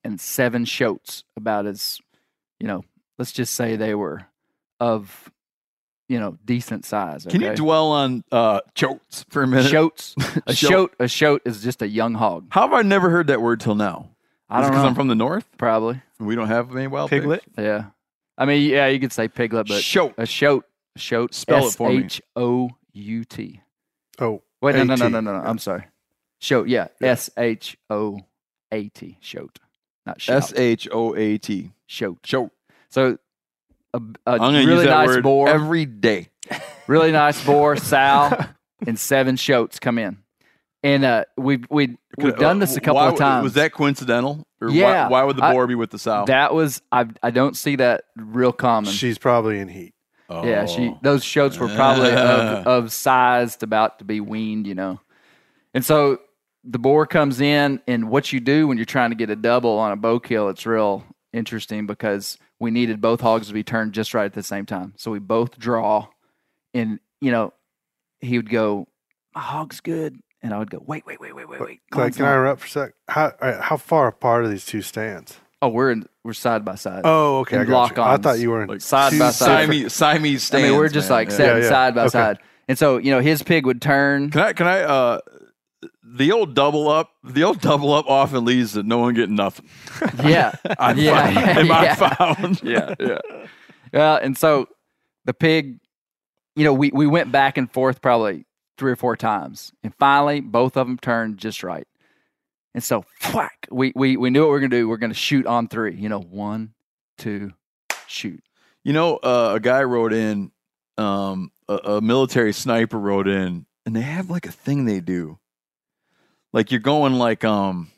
and seven shoats, about as, you know, let's just say they were of, you know, decent size. Okay? Can you dwell on uh, chotes for a minute? Shoats. A Shoat. shoat. A shoat is just a young hog. How have I never heard that word till now? I Is it don't 'cause know. I'm from the north? Probably. We don't have any wild Piglet? pigs? Yeah. I mean, yeah, you could say piglet, but Shoat. a shoat. A shoat. Spell it for me. S H O U T. Oh, Wait, no, no, no, A T. no, no, no. I'm sorry. Shoat. Yeah. S H O A T. Shoat. Not shout. S H O A T. Shoat. Shoat. So a, a I'm going to really use that nice word boar. every day. Really nice boar, sow, and seven shoats come in. And uh, we've we we've done this a couple Why- of times. Was that coincidental? Or Yeah. Why, why would the I- boar be with the sow? That was I. I don't see that real common. She's probably in heat. Yeah, she. Oh. Those shoats were probably of, of sized, about to be weaned. You know, and so the boar comes in, and what you do when you're trying to get a double on a bow kill, it's real interesting because we needed both hogs to be turned just right at the same time. So we both draw, and you know, he would go, "My hog's good." And I would go, wait, wait, wait, wait, wait, wait. Clay, Mine's can I not." interrupt for a sec? How all right, how far apart are these two stands? Oh, we're in, we're side by side. Oh, okay, In I got you. I lock-ons. thought you were in Like side two by side. Siamese, Siamese I mean, we're stands, just man. like Yeah. sitting Yeah, yeah. side by Okay. side. And so, you know, his pig would turn. Can I? Can I? Uh, the old double up. The old double up often leads to no one getting nothing. Yeah. I yeah. found, am yeah. I found? yeah. Yeah. Well, and so the pig, you know, we, we went back and forth probably three or four times. And finally, both of them turned just right. And so, whack, we, we, we knew what we were going to do. We're going to shoot on three. You know, one, two, shoot. You know, uh, a guy wrote in, um, a, a military sniper wrote in, and they have like a thing they do. Like you're going like, um,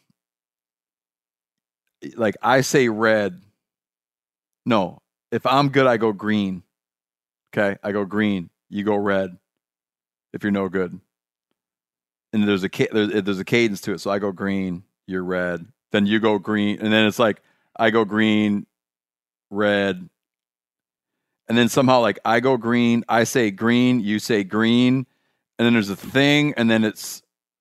like I say red. No, if I'm good, I go green. Okay, I go green. You go red. If you're no good, and there's a ca- there's, there's a cadence to it. So I go green, you're red. Then you go green, and then it's like I go green, red. And then somehow, like, I go green, I say green, you say green, and then there's a thing, and then it's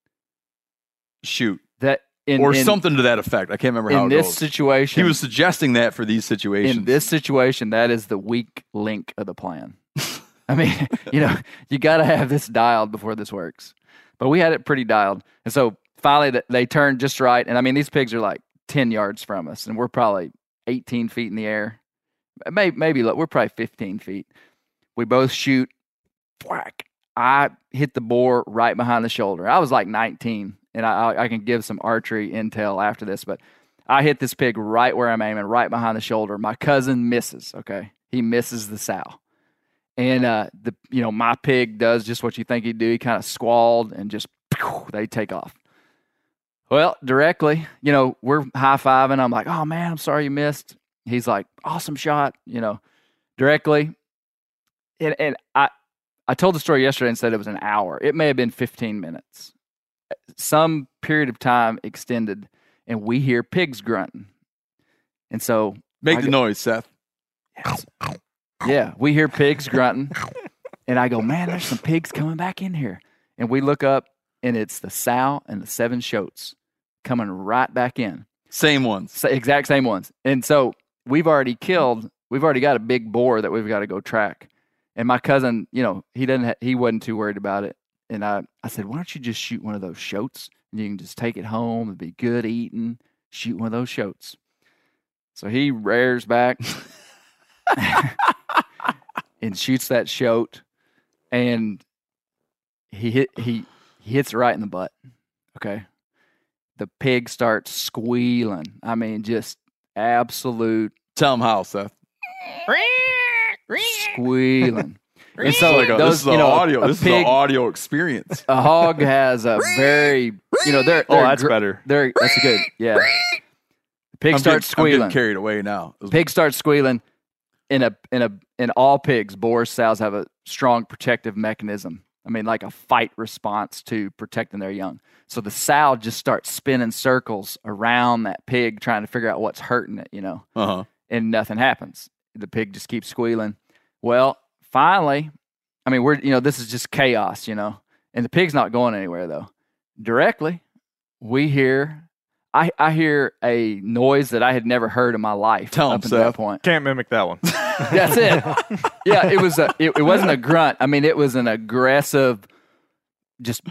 shoot. That in, or in, something to that effect. I can't remember how in it this goes. situation. He was suggesting that for these situations. In this situation, that is the weak link of the plan. I mean, you know, you got to have this dialed before this works. But we had it pretty dialed. And so finally th- they turned just right. And I mean, these pigs are like ten yards from us, and we're probably eighteen feet in the air. Maybe, maybe look, we're probably fifteen feet. We both shoot. Whack. I hit the boar right behind the shoulder. I was like nineteen, and I, I can give some archery intel after this, but I hit this pig right where I'm aiming, right behind the shoulder. My cousin misses, okay? He misses the sow. And, uh, the you know, my pig does just what you think he'd do. He kind of squalled and just, pew, they take off. Well, directly, you know, we're high-fiving. I'm like, oh, man, I'm sorry you missed. He's like, awesome shot, you know, directly. And, and I, I told the story yesterday and said it was an hour. It may have been fifteen minutes. Some period of time extended, and we hear pigs grunting. And so... Make I the go, noise, Seth. Yes. Yeah, we hear pigs grunting, and I go, man, there's some pigs coming back in here. And we look up, and it's the sow and the seven shoats coming right back in. Same ones. Sa- exact same ones. And so we've already killed, we've already got a big boar that we've got to go track. And my cousin, you know, he doesn't, ha- he wasn't too worried about it. And I, I said, why don't you just shoot one of those shoats, and you can just take it home. It'd be good eating. Shoot one of those shoats. So he rears back and shoots that shoat, and he hit he, he hits it right in the butt. Okay. The pig starts squealing. I mean, just absolute. Tell him how, Seth. Squealing. And so like a, those, this is you an know, audio. a This pig, is an audio experience. A hog has a very, you know, they're, Oh, they're that's gr- better. They're that's good. Yeah. The pig I'm starts getting- I'm getting squealing. carried away now. Pig starts squealing. In a in a in all pigs, boars, sows have a strong protective mechanism. I mean, like a fight response to protecting their young. So the sow just starts spinning circles around that pig, trying to figure out what's hurting it, you know. Uh-huh. And nothing happens. The pig just keeps squealing. Well, finally, I mean, we're you know, this is just chaos, you know. And the pig's not going anywhere though. Directly, we hear I, I hear a noise that I had never heard in my life. Tell up him, until Seth. that point. Can't mimic that one. That's it. Yeah, it was a. It, it wasn't a grunt. I mean, it was an aggressive. Just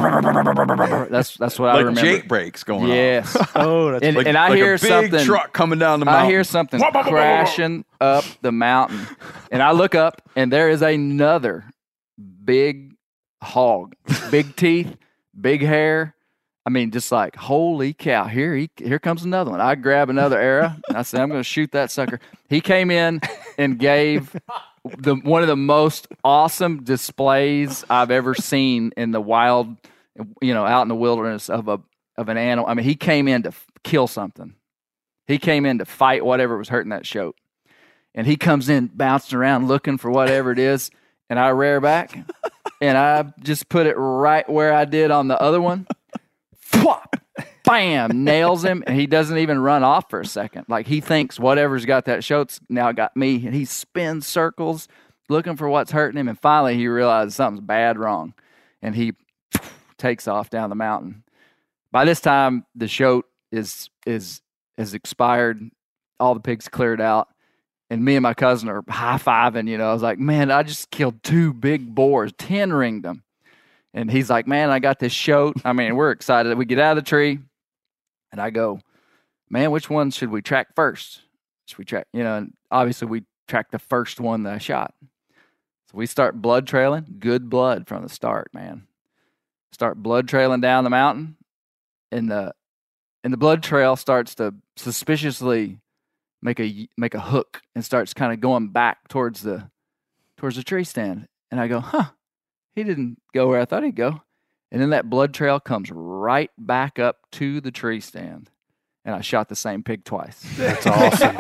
that's that's what I like remember. Jake breaks going yes. on. Oh, that's and, like, and I like hear a big something. truck coming down the mountain. I hear something crashing up the mountain, and I look up, and there is another big hog, big teeth, big hair. I mean, just like holy cow! Here he here comes another one. I grab another arrow, and I said, "I'm going to shoot that sucker." He came in and gave the one of the most awesome displays I've ever seen in the wild, you know, out in the wilderness of a of an animal. I mean, he came in to f- kill something. He came in to fight whatever was hurting that shoat. And he comes in bouncing around looking for whatever it is, and I rear back, and I just put it right where I did on the other one. Fwop! Bam! Nails him, and he doesn't even run off for a second. Like, he thinks whatever's got that shoat's now got me, and he spins circles looking for what's hurting him, and finally he realizes something's bad wrong, and he takes off down the mountain. By this time, the shoat is is has expired. All the pigs cleared out, and me and my cousin are high-fiving, you know. I was like, man, I just killed two big boars, ten-ringed them. And he's like, man, I got this shoat. I mean, we're excited. We get out of the tree, and I go, man, which one should we track first? Should we track, you know, and obviously we track the first one that I shot. So we start blood trailing, good blood from the start, man. Start blood trailing down the mountain, and the and the blood trail starts to suspiciously make a make a hook and starts kind of going back towards the towards the tree stand. And I go, huh, he didn't go where I thought he'd go. And then that blood trail comes right back up to the tree stand. And I shot the same pig twice. That's awesome.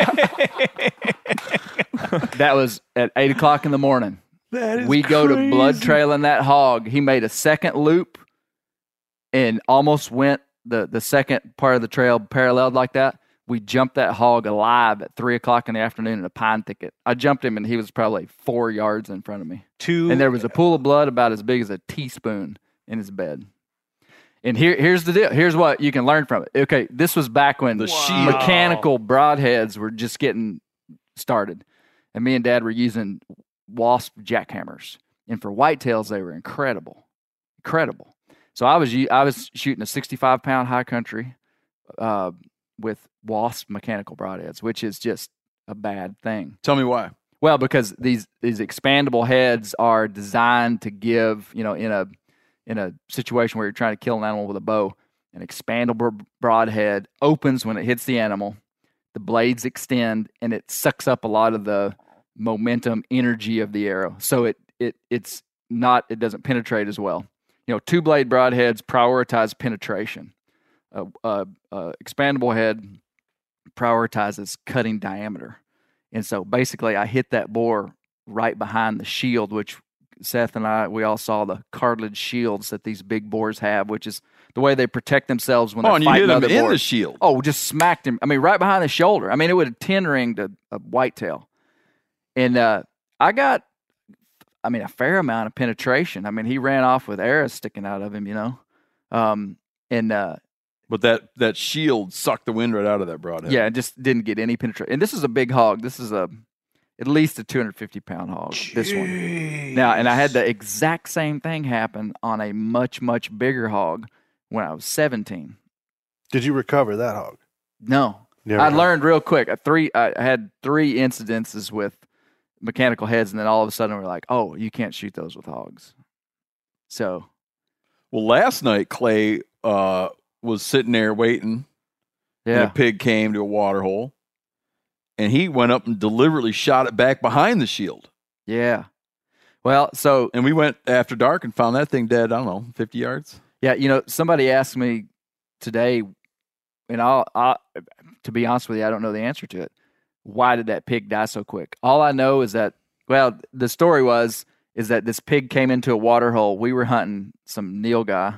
That was at eight o'clock in the morning. That is we go crazy. to blood trailing that hog. He made a second loop and almost went the, the second part of the trail paralleled like that. We jumped that hog alive at three o'clock in the afternoon in a pine thicket. I jumped him, and he was probably four yards in front of me. Two, and there was a pool of blood about as big as a teaspoon in his bed. And here, here's the deal. Here's what you can learn from it. Okay, this was back when the Wow. mechanical broadheads were just getting started. And me and Dad were using Wasp jackhammers. And for whitetails, they were incredible. Incredible. So I was I was shooting a sixty-five pound high country uh, with Wasp mechanical broadheads, which is just a bad thing. Tell me why. Well, because these these expandable heads are designed to give, you know, in a in a situation where you're trying to kill an animal with a bow, an expandable broadhead opens when it hits the animal, the blades extend, and it sucks up a lot of the momentum, energy of the arrow. So it it it's not it doesn't penetrate as well. You know, two blade broadheads prioritize penetration. Uh, uh, uh, expandable head prioritizes cutting diameter. And so basically I hit that boar right behind the shield, which Seth and I, we all saw the cartilage shields that these big boars have, which is the way they protect themselves when Oh, they're and you fighting hit him other in boars. the shield. Oh, just smacked him. I mean, right behind the shoulder. I mean, it would have ten-ringed a, a whitetail. And uh, I got, I mean, a fair amount of penetration. I mean, he ran off with arrows sticking out of him, you know. Um, and uh, But that, that shield sucked the wind right out of that broadhead. yeah, it just didn't get any penetration. And this is a big hog. This is a at least a two hundred fifty pound hog. This one. Now, and I had the exact same thing happen on a much, much bigger hog when I was seventeen. Did you recover that hog? No. Never I have. learned real quick. I three I had three incidences with mechanical heads, and then all of a sudden we're like, oh, you can't shoot those with hogs. So Well, last night Clay uh, was sitting there waiting, and Yeah. a pig came to a water hole, and he went up and deliberately shot it back behind the shield. Yeah. Well, so and we went after dark and found that thing dead. I don't know, fifty yards. Yeah, you know, somebody asked me today, and I'll, I'll, to be honest with you, I don't know the answer to it. Why did that pig die so quick? All I know is that, well, the story was, is that this pig came into a water hole. We were hunting some nilgai.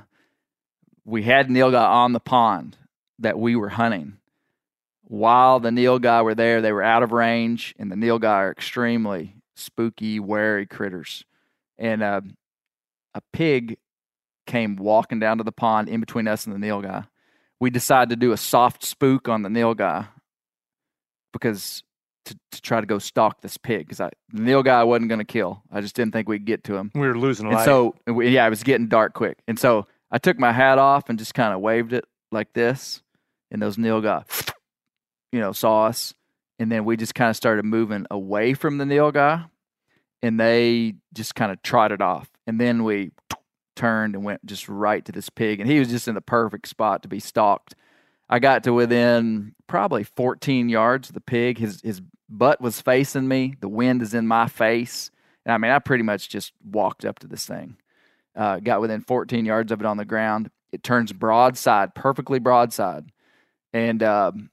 We had nilgai on the pond that we were hunting. While the nilgai were there, they were out of range, and the nilgai are extremely spooky, wary critters. And uh, a pig came walking down to the pond in between us and the nilgai. we decided to do a soft spook on the nilgai because to, to try to go stalk this pig because the nilgai I wasn't going to kill. I just didn't think we'd get to him. We were losing and light. so we, yeah, it was getting dark quick, and so I took my hat off and just kind of waved it like this, and those nilgai, you know, saw us, and then we just kind of started moving away from the nilgai, and they just kind of trotted off, and then we turned and went just right to this pig, and he was just in the perfect spot to be stalked. I got to within probably fourteen yards of the pig. His his butt was facing me. The wind is in my face. And I mean, I pretty much just walked up to this thing. Uh, got within fourteen yards of it on the ground. It turns broadside, perfectly broadside. And um,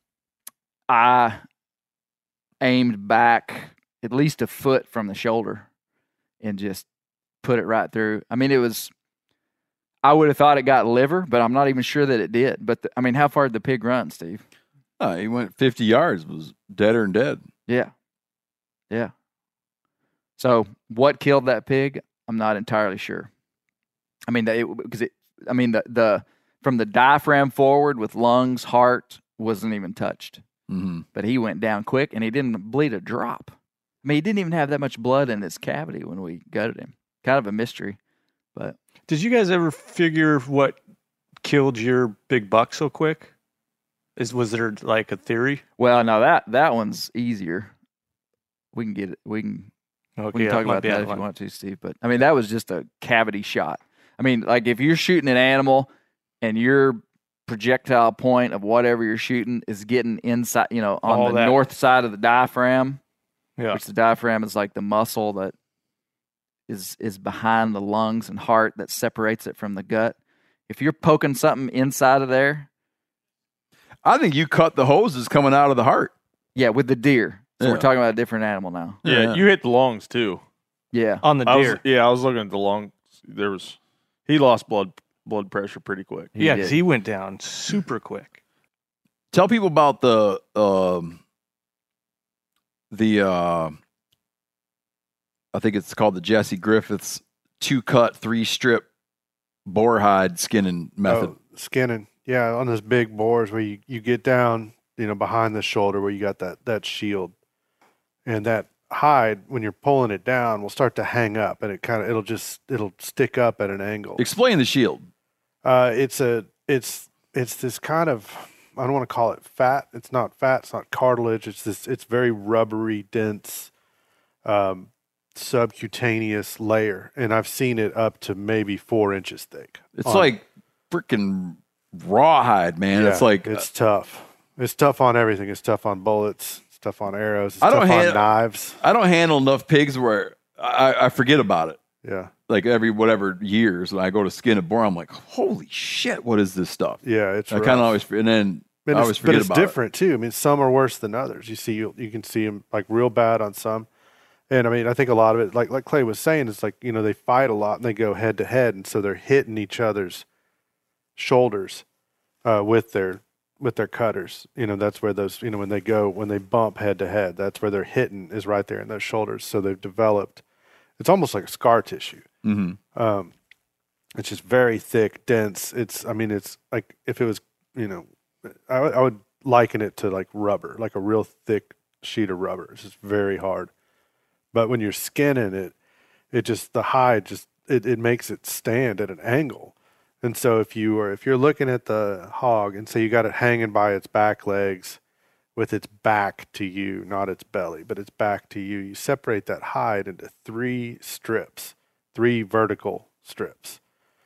I aimed back at least a foot from the shoulder and just put it right through. I mean, it was... I would have thought it got liver, but I'm not even sure that it did. But, the, I mean, how far did the pig run, Steve? Uh, he went fifty yards, was deader than dead. Yeah. Yeah. So what killed that pig? I'm not entirely sure. I mean, it, because it, I mean, the, the, from the diaphragm forward with lungs, heart wasn't even touched. Mm-hmm. But he went down quick and he didn't bleed a drop. I mean, he didn't even have that much blood in his cavity when we gutted him. Kind of a mystery, but. Did you guys ever figure what killed your big buck so quick? Is was there like a theory? Well, no, that that one's easier. We can get it. We can. Okay, we can talk about that if you want to, Steve. But I mean, that was just a cavity shot. I mean, like if you're shooting an animal and your projectile point of whatever you're shooting is getting inside, you know, on All the that. north side of the diaphragm, Yeah. which the diaphragm is like the muscle that is is behind the lungs and heart that separates it from the gut. If you're poking something inside of there, I think you cut the hoses coming out of the heart. yeah, with the deer. So Yeah. we're talking about a different animal now. Yeah, Yeah. you hit the lungs too. Yeah. On the I deer. was, yeah, I was looking at the lungs. There was he lost blood blood pressure pretty quick. yeah, because he went down super quick. Tell people about the um, the uh, I think it's called the Jesse Griffiths two cut three strip boar hide skinning method. Oh, skinning. Yeah, on those big boars where you, you get down, you know, behind the shoulder where you got that, that shield. And that hide, when you're pulling it down, will start to hang up and it kind of, it'll just, it'll stick up at an angle. Explain the shield. Uh, it's a, it's, it's this kind of, I don't want to call it fat. It's not fat. It's not cartilage. It's this, it's very rubbery, dense, um, subcutaneous layer. And I've seen it up to maybe four inches thick. It's on- like freaking rawhide, man. Yeah, it's like it's tough. It's tough on everything. It's tough on bullets. It's tough on arrows. It's I don't tough hand- on knives. I don't handle enough pigs where I, I forget about it. Yeah. Like every whatever years, when I go to skin a boar, I'm like, holy shit, what is this stuff? Yeah, it's I rough. kind of always, and then But I it's, always but forget it's about different too. I mean, some are worse than others. You see, you, you can see them like real bad on some. And I mean, I think a lot of it, like like Clay was saying, it's like, you know, they fight a lot and they go head to head, and so they're hitting each other's shoulders uh, with their with their cutters. You know, that's where those, you know, when they go when they bump head to head, that's where they're hitting is right there in those shoulders. So they've developed. It's almost like a scar tissue. it. Mm-hmm. Um, it's just very thick, dense. It's, I mean, it's like if it was, you know, I, would- I would liken it to like rubber, like a real thick sheet of rubber. It's just very hard. But when you're skinning it, it just, the hide just, it, it makes it stand at an angle. And so if you are, if you're looking at the hog and say you got it hanging by its back legs with its back to you, not its belly, but its back to you, you separate that hide into three strips, three vertical strips.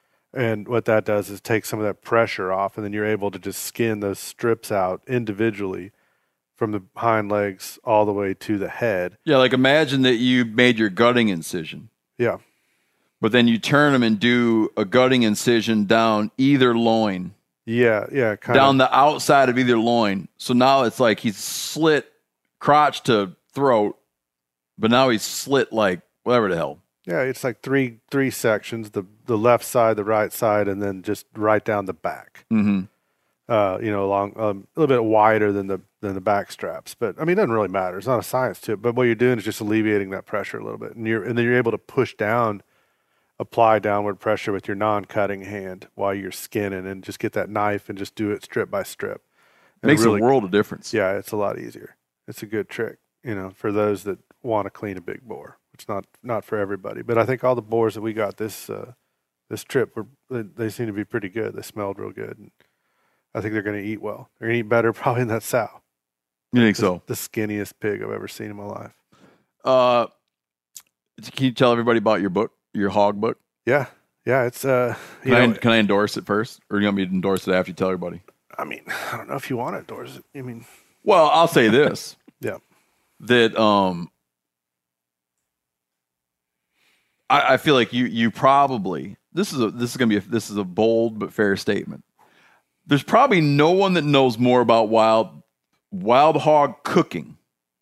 And what that does is take some of that pressure off, and then you're able to just skin those strips out individually from the hind legs all the way to the head. Yeah, like imagine that you made your gutting incision. Yeah. But then you turn them and do a gutting incision down either loin. Yeah, yeah. Kind down of. the outside of either loin. So now it's like he's slit crotch to throat, but now he's slit like whatever the hell. Yeah, it's like three three sections, the the left side, the right side, and then just right down the back. Mm-hmm. Uh, you know, along um, a little bit wider than the than the back straps. But I mean, it doesn't really matter. It's not a science to it. But what you're doing is just alleviating that pressure a little bit, and you're and then you're able to push down apply downward pressure with your non-cutting hand while you're skinning, and just get that knife and just do it strip by strip. It makes really, a world of difference. Yeah, it's a lot easier. It's a good trick, you know, for those that want to clean a big boar. It's not not for everybody, but I think all the boars that we got this uh, this trip were they, they seem to be pretty good. They smelled real good, and I think they're going to eat well. They're going to eat better probably than that sow. You think the, so? The skinniest pig I've ever seen in my life. Uh, can you tell everybody about your book, your hog book? Yeah, yeah. It's uh, you can, know, I, can I endorse it first, or do you want me to endorse it after you tell everybody? I mean, I don't know if you want to endorse it. I mean, well, I'll say this. Yeah. That um, I, I feel like you you probably this is a this is gonna be a, this is a bold but fair statement. There's probably no one that knows more about wild wild hog cooking,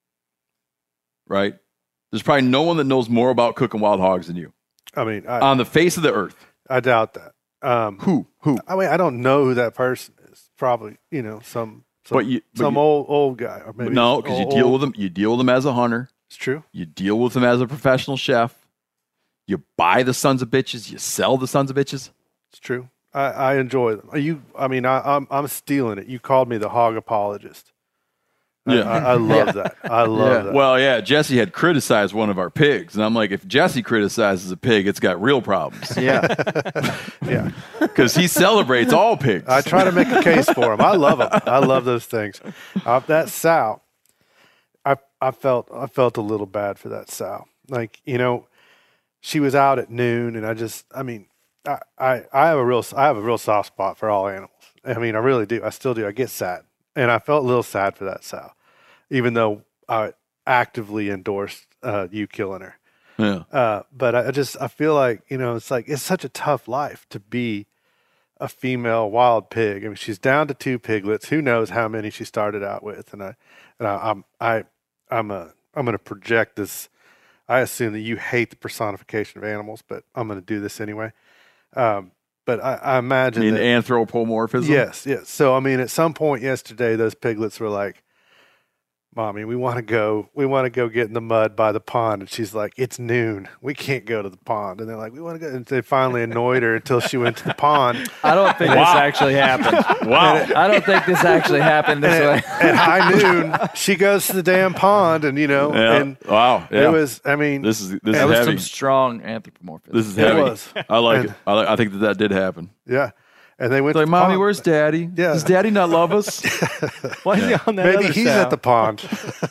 right? There's probably no one that knows more about cooking wild hogs than you. I mean, I, on the face of the earth, I doubt that. Um, who who? I mean, I don't know who that person is. Probably, you know, some some, but you, but some you, old old guy. Or maybe no, because you deal old. with them. You deal with them as a hunter. It's true. You deal with them as a professional chef. You buy the sons of bitches. You sell the sons of bitches. It's true. I, I enjoy them. You, I mean, I, I'm I'm stealing it. You called me the hog apologist. I, Yeah, I, I love yeah. that. I love Yeah. that. Well, yeah, Jesse had criticized one of our pigs, and I'm like, if Jesse criticizes a pig, it's got real problems. Yeah, yeah, because he celebrates all pigs. I try to make a case for him. I love them. I love those things. Uh, that sow, I I felt I felt a little bad for that sow. Like, you know, she was out at noon, and I just, I mean, I, I I have a real I have a real soft spot for all animals. I mean, I really do. I still do. I get sad. And I felt a little sad for that sow, even though I actively endorsed uh, you killing her. Yeah. Uh, but I just, I feel like, you know, it's like, it's such a tough life to be a female wild pig. I mean, she's down to two piglets. Who knows how many she started out with? And I, and I, I'm, I, I'm a, I'm going to project this. I assume that you hate the personification of animals, but I'm going to do this anyway. Um, But I, I imagine In that, anthropomorphism. Yes, yes. So I mean, at some point yesterday, those piglets were like, "Mommy, we want to go. We want to go get in the mud by the pond." And she's like, "It's noon. We can't go to the pond." And they're like, "We want to go." And they finally annoyed her until she went to the pond. I don't think Wow. this actually happened. Wow. I don't think this actually happened this And way. at, at high noon, she goes to the damn pond, and you know, Yeah. and Wow. Yeah. it was. I mean, This is this That is was heavy. some strong anthropomorphism. This is It heavy. was. I like And- it. I, like, I think that that did happen. yeah. And they went It's like, to the mommy, pond. where's daddy? Yeah. Does daddy not love us? Why is he on that Maybe other he's sow? at the pond.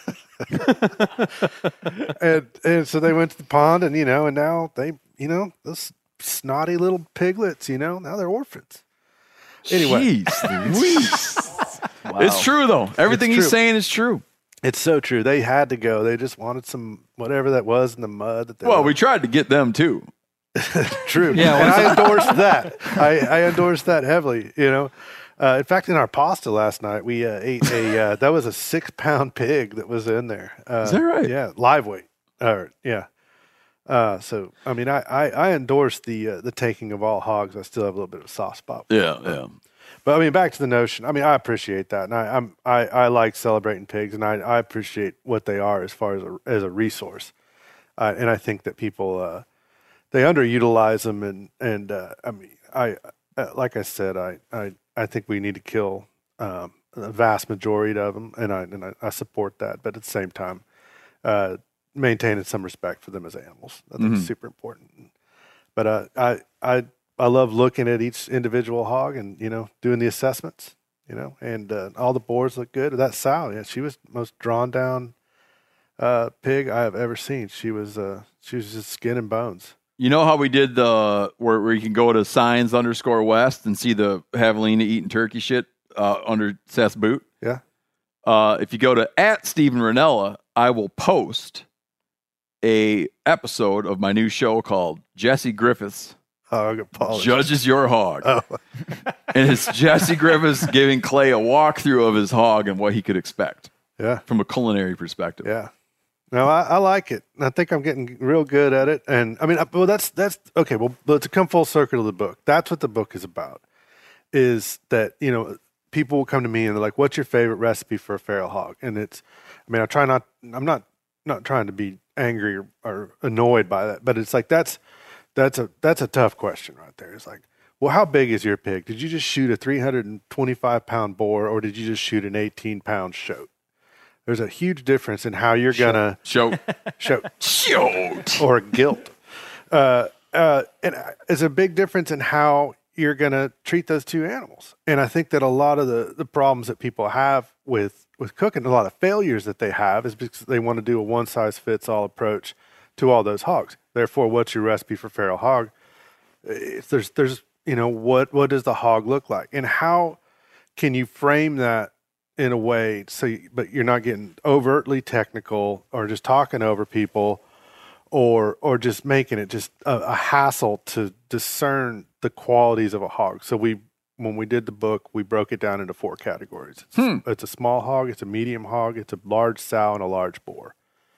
and and so they went to the pond, and you know, and now they, you know, those snotty little piglets, you know, now they're orphans. Anyway, Jeez Louise. It's true though. Everything It's he's true. saying is true. It's so true. They had to go. They just wanted some whatever that was in the mud. That they Well, were- we tried to get them too. True. Yeah, and once- I endorsed that. I, I endorsed that heavily. You know, uh, in fact, in our pasta last night, we uh, ate a uh, that was a six pound pig that was in there. Uh, Is that right? Yeah, live weight. Or yeah. Uh, so I mean, I I, I endorse the uh, the taking of all hogs. I still have a little bit of a soft spot. for Yeah, it. yeah. But I mean, back to the notion. I mean, I appreciate that, and I, I'm I, I like celebrating pigs, and I, I appreciate what they are as far as a as a resource. Uh, and I think that people uh, they underutilize them, and and uh, I mean, I uh, like I said, I, I I think we need to kill um, the vast majority of them, and I and I, I support that. But at the same time, uh, maintaining some respect for them as animals, I think Mhm. is super important. But uh, I I. I love looking at each individual hog and, you know, doing the assessments, you know, and uh, all the boards look good. That sow, yeah, she was the most drawn down uh, pig I have ever seen. She was uh, she was just skin and bones. You know how we did the where, where you can go to signs underscore west and see the javelina eating turkey shit uh, under Seth's boot? Yeah. Uh, if you go to at Steven Ranella, I will post a episode of my new show called Jesse Griffiths Hog apology. Judges Your Hog. Oh. And it's Jesse Griffiths giving Clay a walkthrough of his hog and what he could expect. Yeah. From a culinary perspective. Yeah. No, I, I like it. I think I'm getting real good at it. And I mean, I- well, that's, that's okay. Well, but to come full circle to the book, that's what the book is about, is that, you know, people will come to me and they're like, what's your favorite recipe for a feral hog? And it's, I mean, I try not, I'm not, not trying to be angry or, or annoyed by that, but it's like, that's, that's a that's a tough question right there. It's like, well, how big is your pig? Did you just shoot a three hundred twenty-five pound boar, or did you just shoot an eighteen pound shoat? There's a huge difference in how you're gonna shoat, shoat, shoat, or gilt. Uh, uh, and it's a big difference in how you're gonna treat those two animals. And I think that a lot of the the problems that people have with with cooking, a lot of failures that they have, is because they want to do a one size fits all approach to all those hogs. Therefore, what's your recipe for feral hog? If there's there's you know what what does the hog look like, and how can you frame that in a way so you, but you're not getting overtly technical or just talking over people, or or just making it just a, a hassle to discern the qualities of a hog. So we when we did the book, we broke it down into four categories. It's, Hmm. it's a small hog, it's a medium hog, it's a large sow, and a large boar.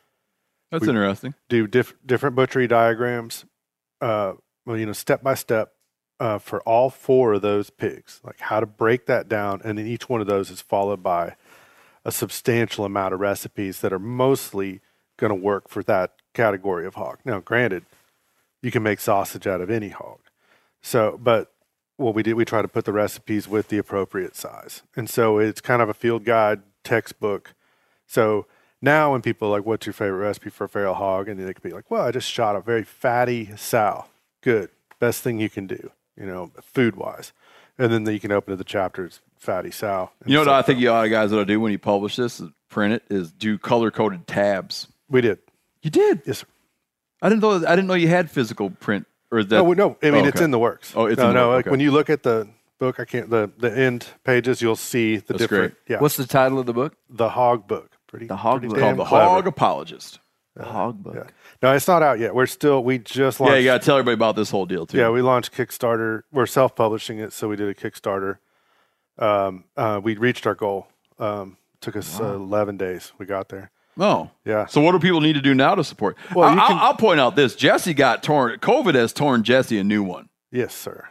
That's We interesting. Do diff- different butchery diagrams, uh, well, you know, step by step uh, for all four of those pigs, like how to break that down. And then each one of those is followed by a substantial amount of recipes that are mostly going to work for that category of hog. Now, granted, you can make sausage out of any hog. So, but what we did, we try to put the recipes with the appropriate size. And so it's kind of a field guide textbook. So now when people are like, what's your favorite recipe for a feral hog? And they could be like, well, I just shot a very fatty sow. Good. Best thing you can do, you know, food wise. And then you can open to the chapters, fatty sow. You know what I think you ought to guys ought to do when you publish this, is print it, is do color coded tabs. We did. You did? Yes, sir. I didn't know. I didn't know you had physical print or that. No, no. I mean, Oh, it's okay. in the works. Oh, it's no, in the no. works. Like Okay. when you look at the book, I can't the the end pages. You'll see the That's different. great. Yeah. What's the title of the book? The Hog Book? Pretty. The Hog pretty Book. damn Called The clever. Hog Apologist. The Hog Book. Yeah. No, it's not out yet. We're still. We just launched. Yeah, you got to tell everybody about this whole deal too. Yeah, we launched Kickstarter. We're self-publishing it, so we did a Kickstarter. Um, uh, we reached our goal. Um, took us uh, eleven days. We got there. Oh, yeah. So what do people need to do now to support? Well, Well, you I'll, can- I'll point out this: Jesse got torn. COVID has torn Jesse a new one. Yes, sir.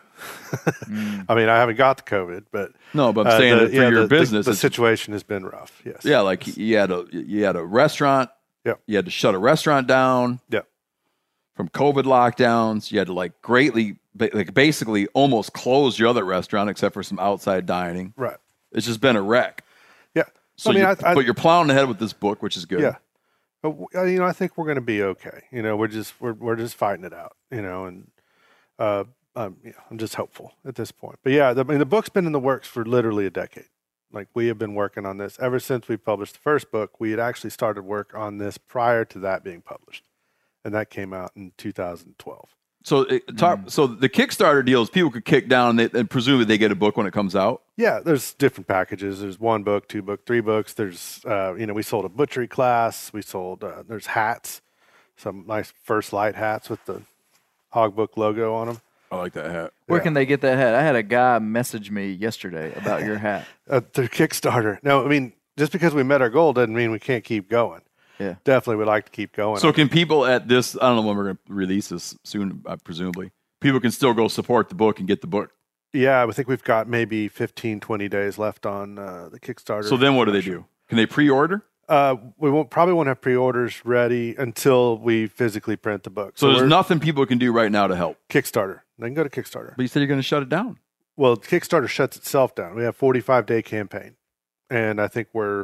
I mean, I haven't got the COVID, but No, but I'm uh, saying the- that for yeah, your the- the- business, the, it's- situation has been rough. Yes. Yeah, like you had a you had a restaurant. Yep. You had to shut a restaurant down. Yep. From COVID lockdowns, you had to like greatly, ba- like basically almost close your other restaurant except for some outside dining. Right. It's just been a wreck. Yeah. So, I mean, you, I- I- but you're plowing ahead with this book, which is good. Yeah. But, uh, you know, I think we're going to be okay. You know, we're just we're we're just fighting it out. You know, and uh, um, yeah, I'm just hopeful at this point. But yeah, the, I mean, the book's been in the works for literally a decade. Like we have been working on this ever since we published the first book. We had actually started work on this prior to that being published, and that came out in two thousand twelve. So, it, talk, so the Kickstarter deal is people could kick down and, they, and presumably they get a book when it comes out. Yeah, there's different packages. There's one book, two book, three books. There's, uh, you know, we sold a butchery class. We sold, uh, there's hats, some nice First Light hats with the Hog Book logo on them. I like that hat. Where Yeah. can they get that hat? I had a guy message me yesterday about your hat. Uh, through Kickstarter. No, I mean, just because we met our goal doesn't mean we can't keep going. Yeah. Definitely would like to keep going. So can people at this, I don't know when we're going to release this soon, uh, presumably, people can still go support the book and get the book. Yeah, I think we've got maybe fifteen, twenty days left on uh, the Kickstarter. So then what do they do? Can they pre-order? Uh, we won't probably won't have pre-orders ready until we physically print the book. So, there's we're- nothing people can do right now to help. Kickstarter. They can go to Kickstarter. But you said you're going to shut it down. Well, Kickstarter shuts itself down. We have forty-five day campaign, and I think we're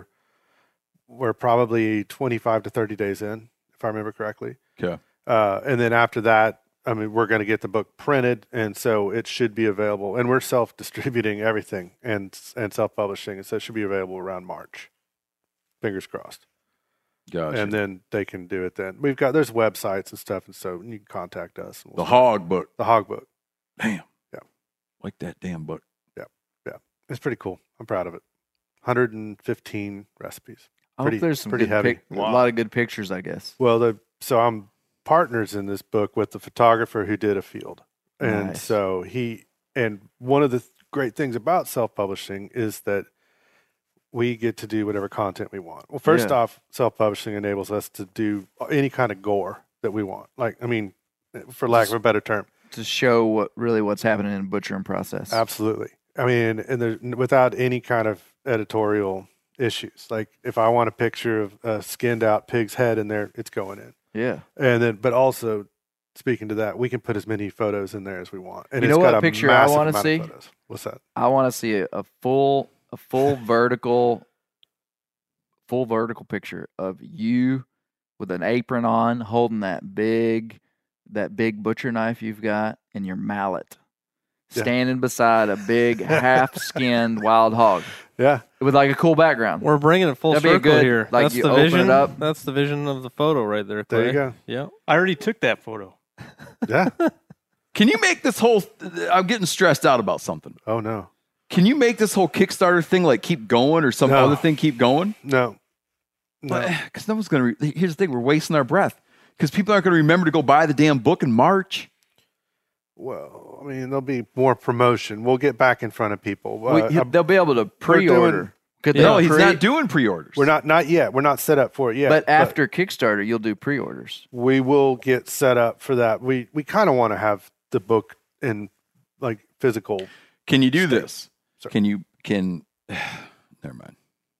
we're probably twenty-five to thirty days in, if I remember correctly. Okay. Uh, and then after that, I mean, we're going to get the book printed, and so it should be available. And we're self-distributing everything and and self-publishing, and so it should be available around March. Fingers crossed. Gotcha. And then they can do it then. We've got, there's websites and stuff, and so you can contact us. and The we'll- Hog Book. The Hog Book. Damn. Yeah. Like that damn book. Yeah. Yeah. It's pretty cool. I'm proud of it. one hundred fifteen recipes. I Pretty, hope there's some pretty good heavy. pic- a lot of good pictures, I guess. Well, the, so I'm partners in this book with the photographer who did a field. And Nice. so he, and one of the th- great things about self-publishing is that we get to do whatever content we want. Well, first Yeah. off, self-publishing enables us to do any kind of gore that we want. Like, I mean, for lack of a better term. To show what really what's happening in the butchering process. Absolutely. I mean, and there, without any kind of editorial issues. Like if I want a picture of a skinned out pig's head in there, it's going in. Yeah. And then, but also speaking to that, we can put as many photos in there as we want. And you it's know got what a picture I massive want to amount see? of photos. What's that? I want to see a, a full, a full vertical, full vertical picture of you with an apron on, holding that big, that big butcher knife you've got, and your mallet, Yeah. standing beside a big half-skinned wild hog. Yeah, with like a cool background. We're bringing it full That'd be a circle good, here. Like That's you the open vision. it up. That's the vision of the photo right there. There you Clay. go. Yeah, I already took that photo. Yeah. Can you make this whole? I'm getting stressed out about something. Oh no. Can you make this whole Kickstarter thing like keep going or some No. other thing keep going? No. No. Because no one's gonna. Re- Here's the thing: we're wasting our breath because people aren't gonna remember to go buy the damn book in March. Well, I mean, there'll be more promotion. We'll get back in front of people. Well, Uh, you- they'll be able to pre-order. Could they No, he's pre- not doing pre-orders. We're not not yet. We're not set up for it yet. But after Kickstarter, you'll do pre-orders. we will get set up for that. We we kind of want to have the book in like physical. Can you do this? Can you can? Never mind.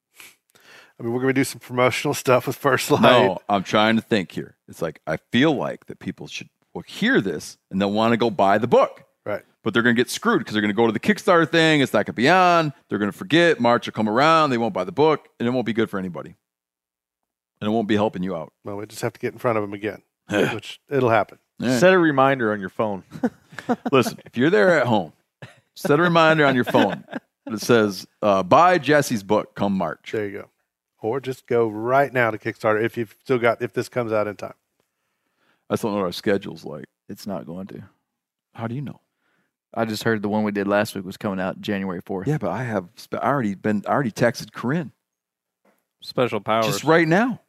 I mean, we're going to do some promotional stuff with First Light. No, I'm trying to think here. It's like I feel like that people should will hear this and they'll want to go buy the book. Right. But they're going to get screwed because they're going to go to the Kickstarter thing. It's not going to be on. They're going to forget. March will come around. They won't buy the book, and it won't be good for anybody. And it won't be helping you out. Well, we just have to get in front of them again, which it'll happen. Yeah. Set a reminder on your phone. Listen, if you're there at home, set a reminder on your phone that says, uh, buy Jesse's book come March. There you go. Or just go right now to Kickstarter if you've still got, if this comes out in time. I just don't know what our schedule's like. It's not going to. How do you know? I just heard the one we did last week was coming out January fourth. Yeah, but I have spe- I already been I already texted Corinne special powers. just right now.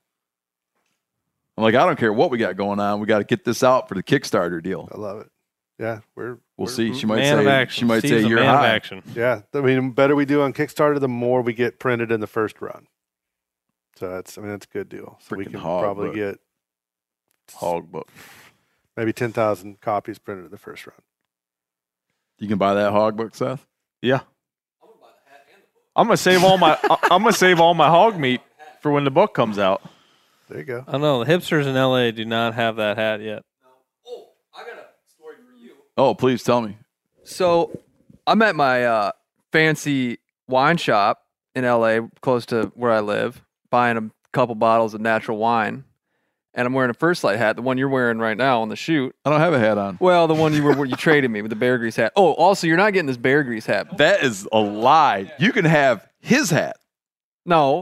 I'm like, I don't care what we got going on. We got to get this out for the Kickstarter deal. I love it. Yeah, we're We'll we're- see. She might Man of say action. she might Steve's say a you're man of high. action. Yeah, I mean, the better we do on Kickstarter, the more we get printed in the first run. So that's, I mean, that's a good deal. So we Freaking can hog probably book. get Hog book. maybe ten thousand copies printed in the first run. You can buy that hog book, Seth. Yeah. I'm gonna save all my I'm gonna save all my hog meat for when the book comes out. There you go. I don't know. The hipsters in L A do not have that hat yet. Oh, please tell me. So I'm at my uh, fancy wine shop in L A, close to where I live, buying a couple bottles of natural wine. And I'm wearing a First Light hat, the one you're wearing right now on the shoot. I don't have a hat on. Well, the one you were you traded me with the Bear Grease hat. Oh, also, you're not getting this Bear Grease hat. That is a lie. You can have his hat. No.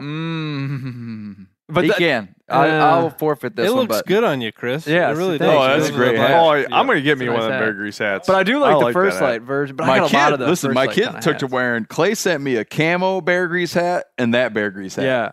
Mm. But he that- can. I, Uh, I'll forfit this it one. looks but good on you, Chris. Yeah, it really thanks. does. Oh, that's It a great does hat. look Oh, like- I'm gonna get It's me a one of nice them hat. Bear Grease hats. But I do like I the like First that hat. Light version. But I my got a kid, lot of the listen, First my Light kid kinda took to hats. wearing. Clay sent me a camo Bear Grease hat and that Bear Grease hat. Yeah.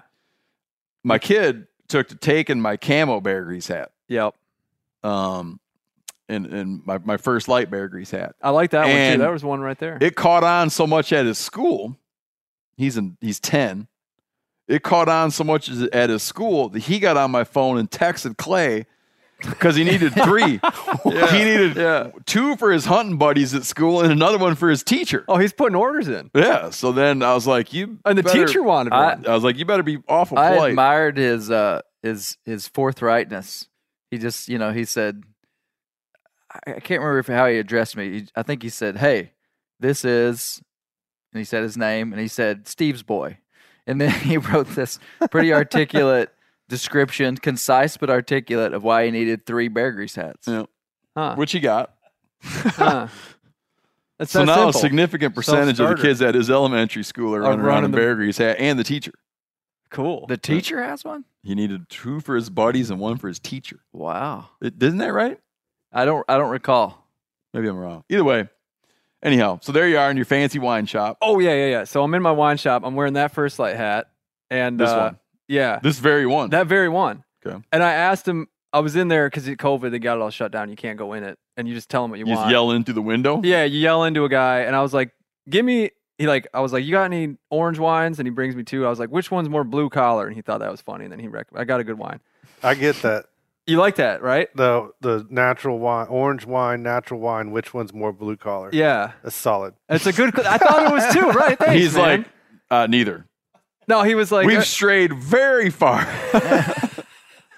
My kid took to taking my camo Bear Grease hat. Yep. Um, and and my, my First Light Bear Grease hat. I like that one And too. That was one right there. It caught on so much at his school. He's in. He's ten. It caught on so much as- at his school that he got on my phone and texted Clay because he needed three. He needed Yeah. two for his hunting buddies at school and another one for his teacher. Oh, he's putting orders in. Yeah. So then I was like, you. And the better- teacher wanted I- one. I was like, you better be awful I polite. admired his uh his his forthrightness. He just, you know, he said, I I can't remember if, how he addressed me. He, I think he said, "Hey, this is," and he said his name, and he said Steve's boy, and then he wrote this pretty articulate description, concise but articulate, of why he needed three Bear Grease hats. Yeah. Huh. Which he got. Huh. That's So that now a simple. significant percentage of the Self-starter. kids at his elementary school are Are running around running in the- Bear Grease hat and the teacher. Cool. The teacher has one. He needed two for his buddies and one for his teacher. Wow. It, isn't that right? I don't. I don't recall. Maybe I'm wrong. Either way. Anyhow, so there you are in your fancy wine shop. Oh yeah, yeah, yeah. So I'm in my wine shop. I'm wearing that First Light hat, and This uh, one. yeah, This very one. that very one. Okay. And I asked him. I was in there because of COVID. They got it all shut down. You can't go in it, and you just tell them what you, You want. just yell in through the window? Yeah, you yell into a guy, and I was like, "Give me." He like, I was like, "You got any orange wines?" And he brings me two. I was like, "Which one's more blue collar?" And he thought that was funny. And then he rec- I got a good wine. I get that. You like that, right? The the natural wine, orange wine, natural wine. Which one's more blue collar? Yeah, That's solid. it's a good. I thought it was too. Right? Thanks, He's man. like, uh, neither. no, he was like, We've uh, strayed very far.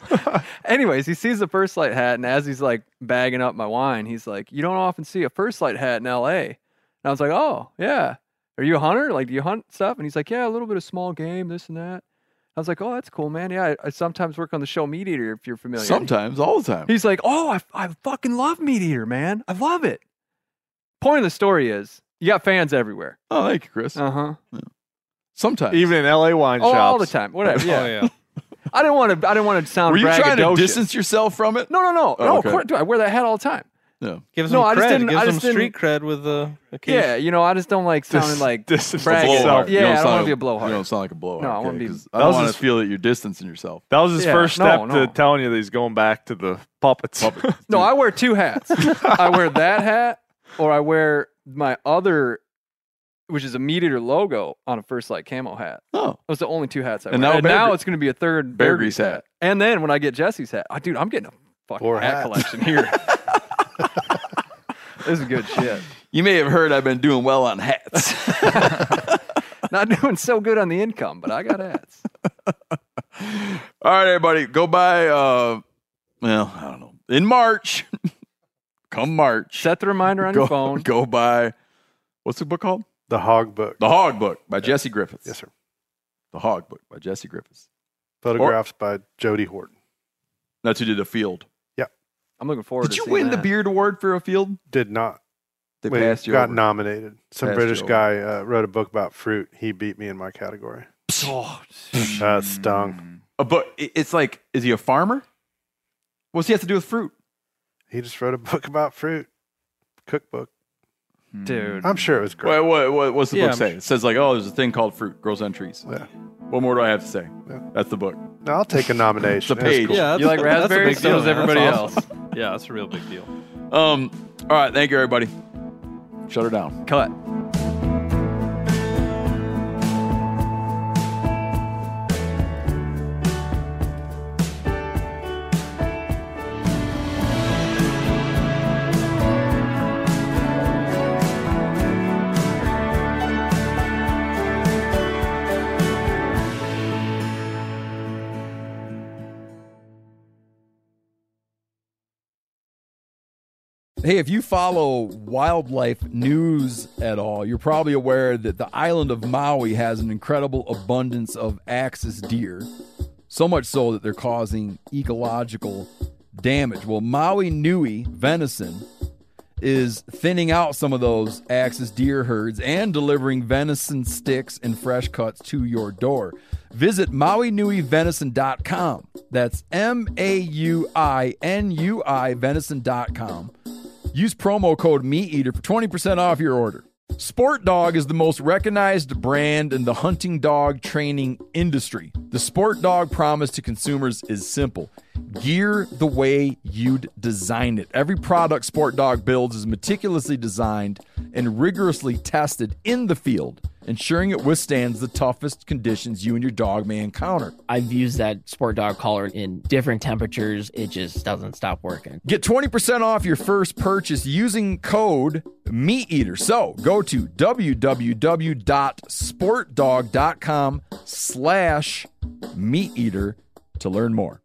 Anyways, he sees the First Light hat, and as he's like bagging up my wine, he's like, "You don't often see a First Light hat in L A" And I was like, "Oh, yeah. Are you a hunter? Like, do you hunt stuff?" And he's like, "Yeah, a little bit of small game, this and that." I was like, "Oh, that's cool, man. Yeah, I, I sometimes work on the show Meat Eater, if you're familiar." Sometimes, all the time. He's like, "Oh, I, I fucking love Meat Eater, man. I love it." Point of the story is, you got fans everywhere. Oh, thank you, Chris. Uh-huh. Yeah. Sometimes. Even in L A wine Oh, shops. all the time. Whatever. Yeah. Oh, yeah. I didn't want to. I didn't want to sound. Were you trying to braggadocious. distance yourself from it? No, no, no, Oh, no. okay. Of course, dude, I wear that hat all the time. Yeah. Gives No, them I just cred. didn't- Gives I them just didn't- street cred with the occasion. Yeah, you know, I just don't like sounding like distance the bragging. blowhard. Yeah, You I don't sound want to like- be a blowhard. You don't sound like a blowhard. No, I okay, wanna be- 'cause That I don't was want his- to feel that you're distancing yourself. That was his Yeah, first no, step no. to telling you that he's going back to the puppets. No, I wear two hats. I wear that hat, or I wear my other, which is a Meat Eater logo on a First Light camo hat. Oh, those are the only two hats I And wear. now and Bear now Gre- it's going to be a third Bear Bear Grease Grease hat. hat. And then when I get Jesse's hat, oh, dude, I'm getting a fucking Four hat hats. collection here. This is good shit. you may have heard I've been doing well on hats. Not doing so good on the income, but I got hats. All right, everybody, go buy. Uh, well, I don't know. In March, come March, Set the reminder on go, your phone. Go buy. What's the book called? The Hog Book. The Hog Book by Jesse Griffiths. Yes, sir. The Hog Book by Jesse Griffiths. Photographs by Jody Horton. That's who did the field. Yep. I'm looking forward Did to you seeing win the that. Beard Award for a field? Did not. They Wait, passed you got over. nominated. Some Passed British you over. guy uh, wrote a book about fruit. He beat me in my category. Oh, That stung. Uh, but it- it's like, is he a farmer? What's he have to do with fruit? He just wrote a book about fruit. Cookbook. dude. I'm sure it was great. What, what, what, what's the Yeah, book I'm say? sure. It says like, oh, there's a thing called fruit grows on trees. Yeah. What more do I have to say? That's the book. No, I'll take a nomination. It's a page. That's cool. Yeah, that's, You like that's a raspberries? big So deal, does man. everybody That's else. awesome. Yeah, that's a real big deal. Um. All right. Thank you, everybody. Shut her down. Cut. Hey, if you follow wildlife news at all, you're probably aware that the island of Maui has an incredible abundance of axis deer. So much so that they're causing ecological damage. Well, Maui Nui venison is thinning out some of those axis deer herds and delivering venison sticks and fresh cuts to your door. Visit maui nui venison dot com. That's M A U I N U I venison dot com. Use promo code MeatEater for twenty percent off your order. Sport Dog is the most recognized brand in the hunting dog training industry. The Sport Dog promise to consumers is simple. Gear the way you'd design it. Every product Sport Dog builds is meticulously designed and rigorously tested in the field, ensuring it withstands the toughest conditions you and your dog may encounter. I've used that Sport Dog collar in different temperatures. It just doesn't stop working. Get twenty percent off your first purchase using code MeatEater. So go to w w w dot sport dog dot com slash meat eater to learn more.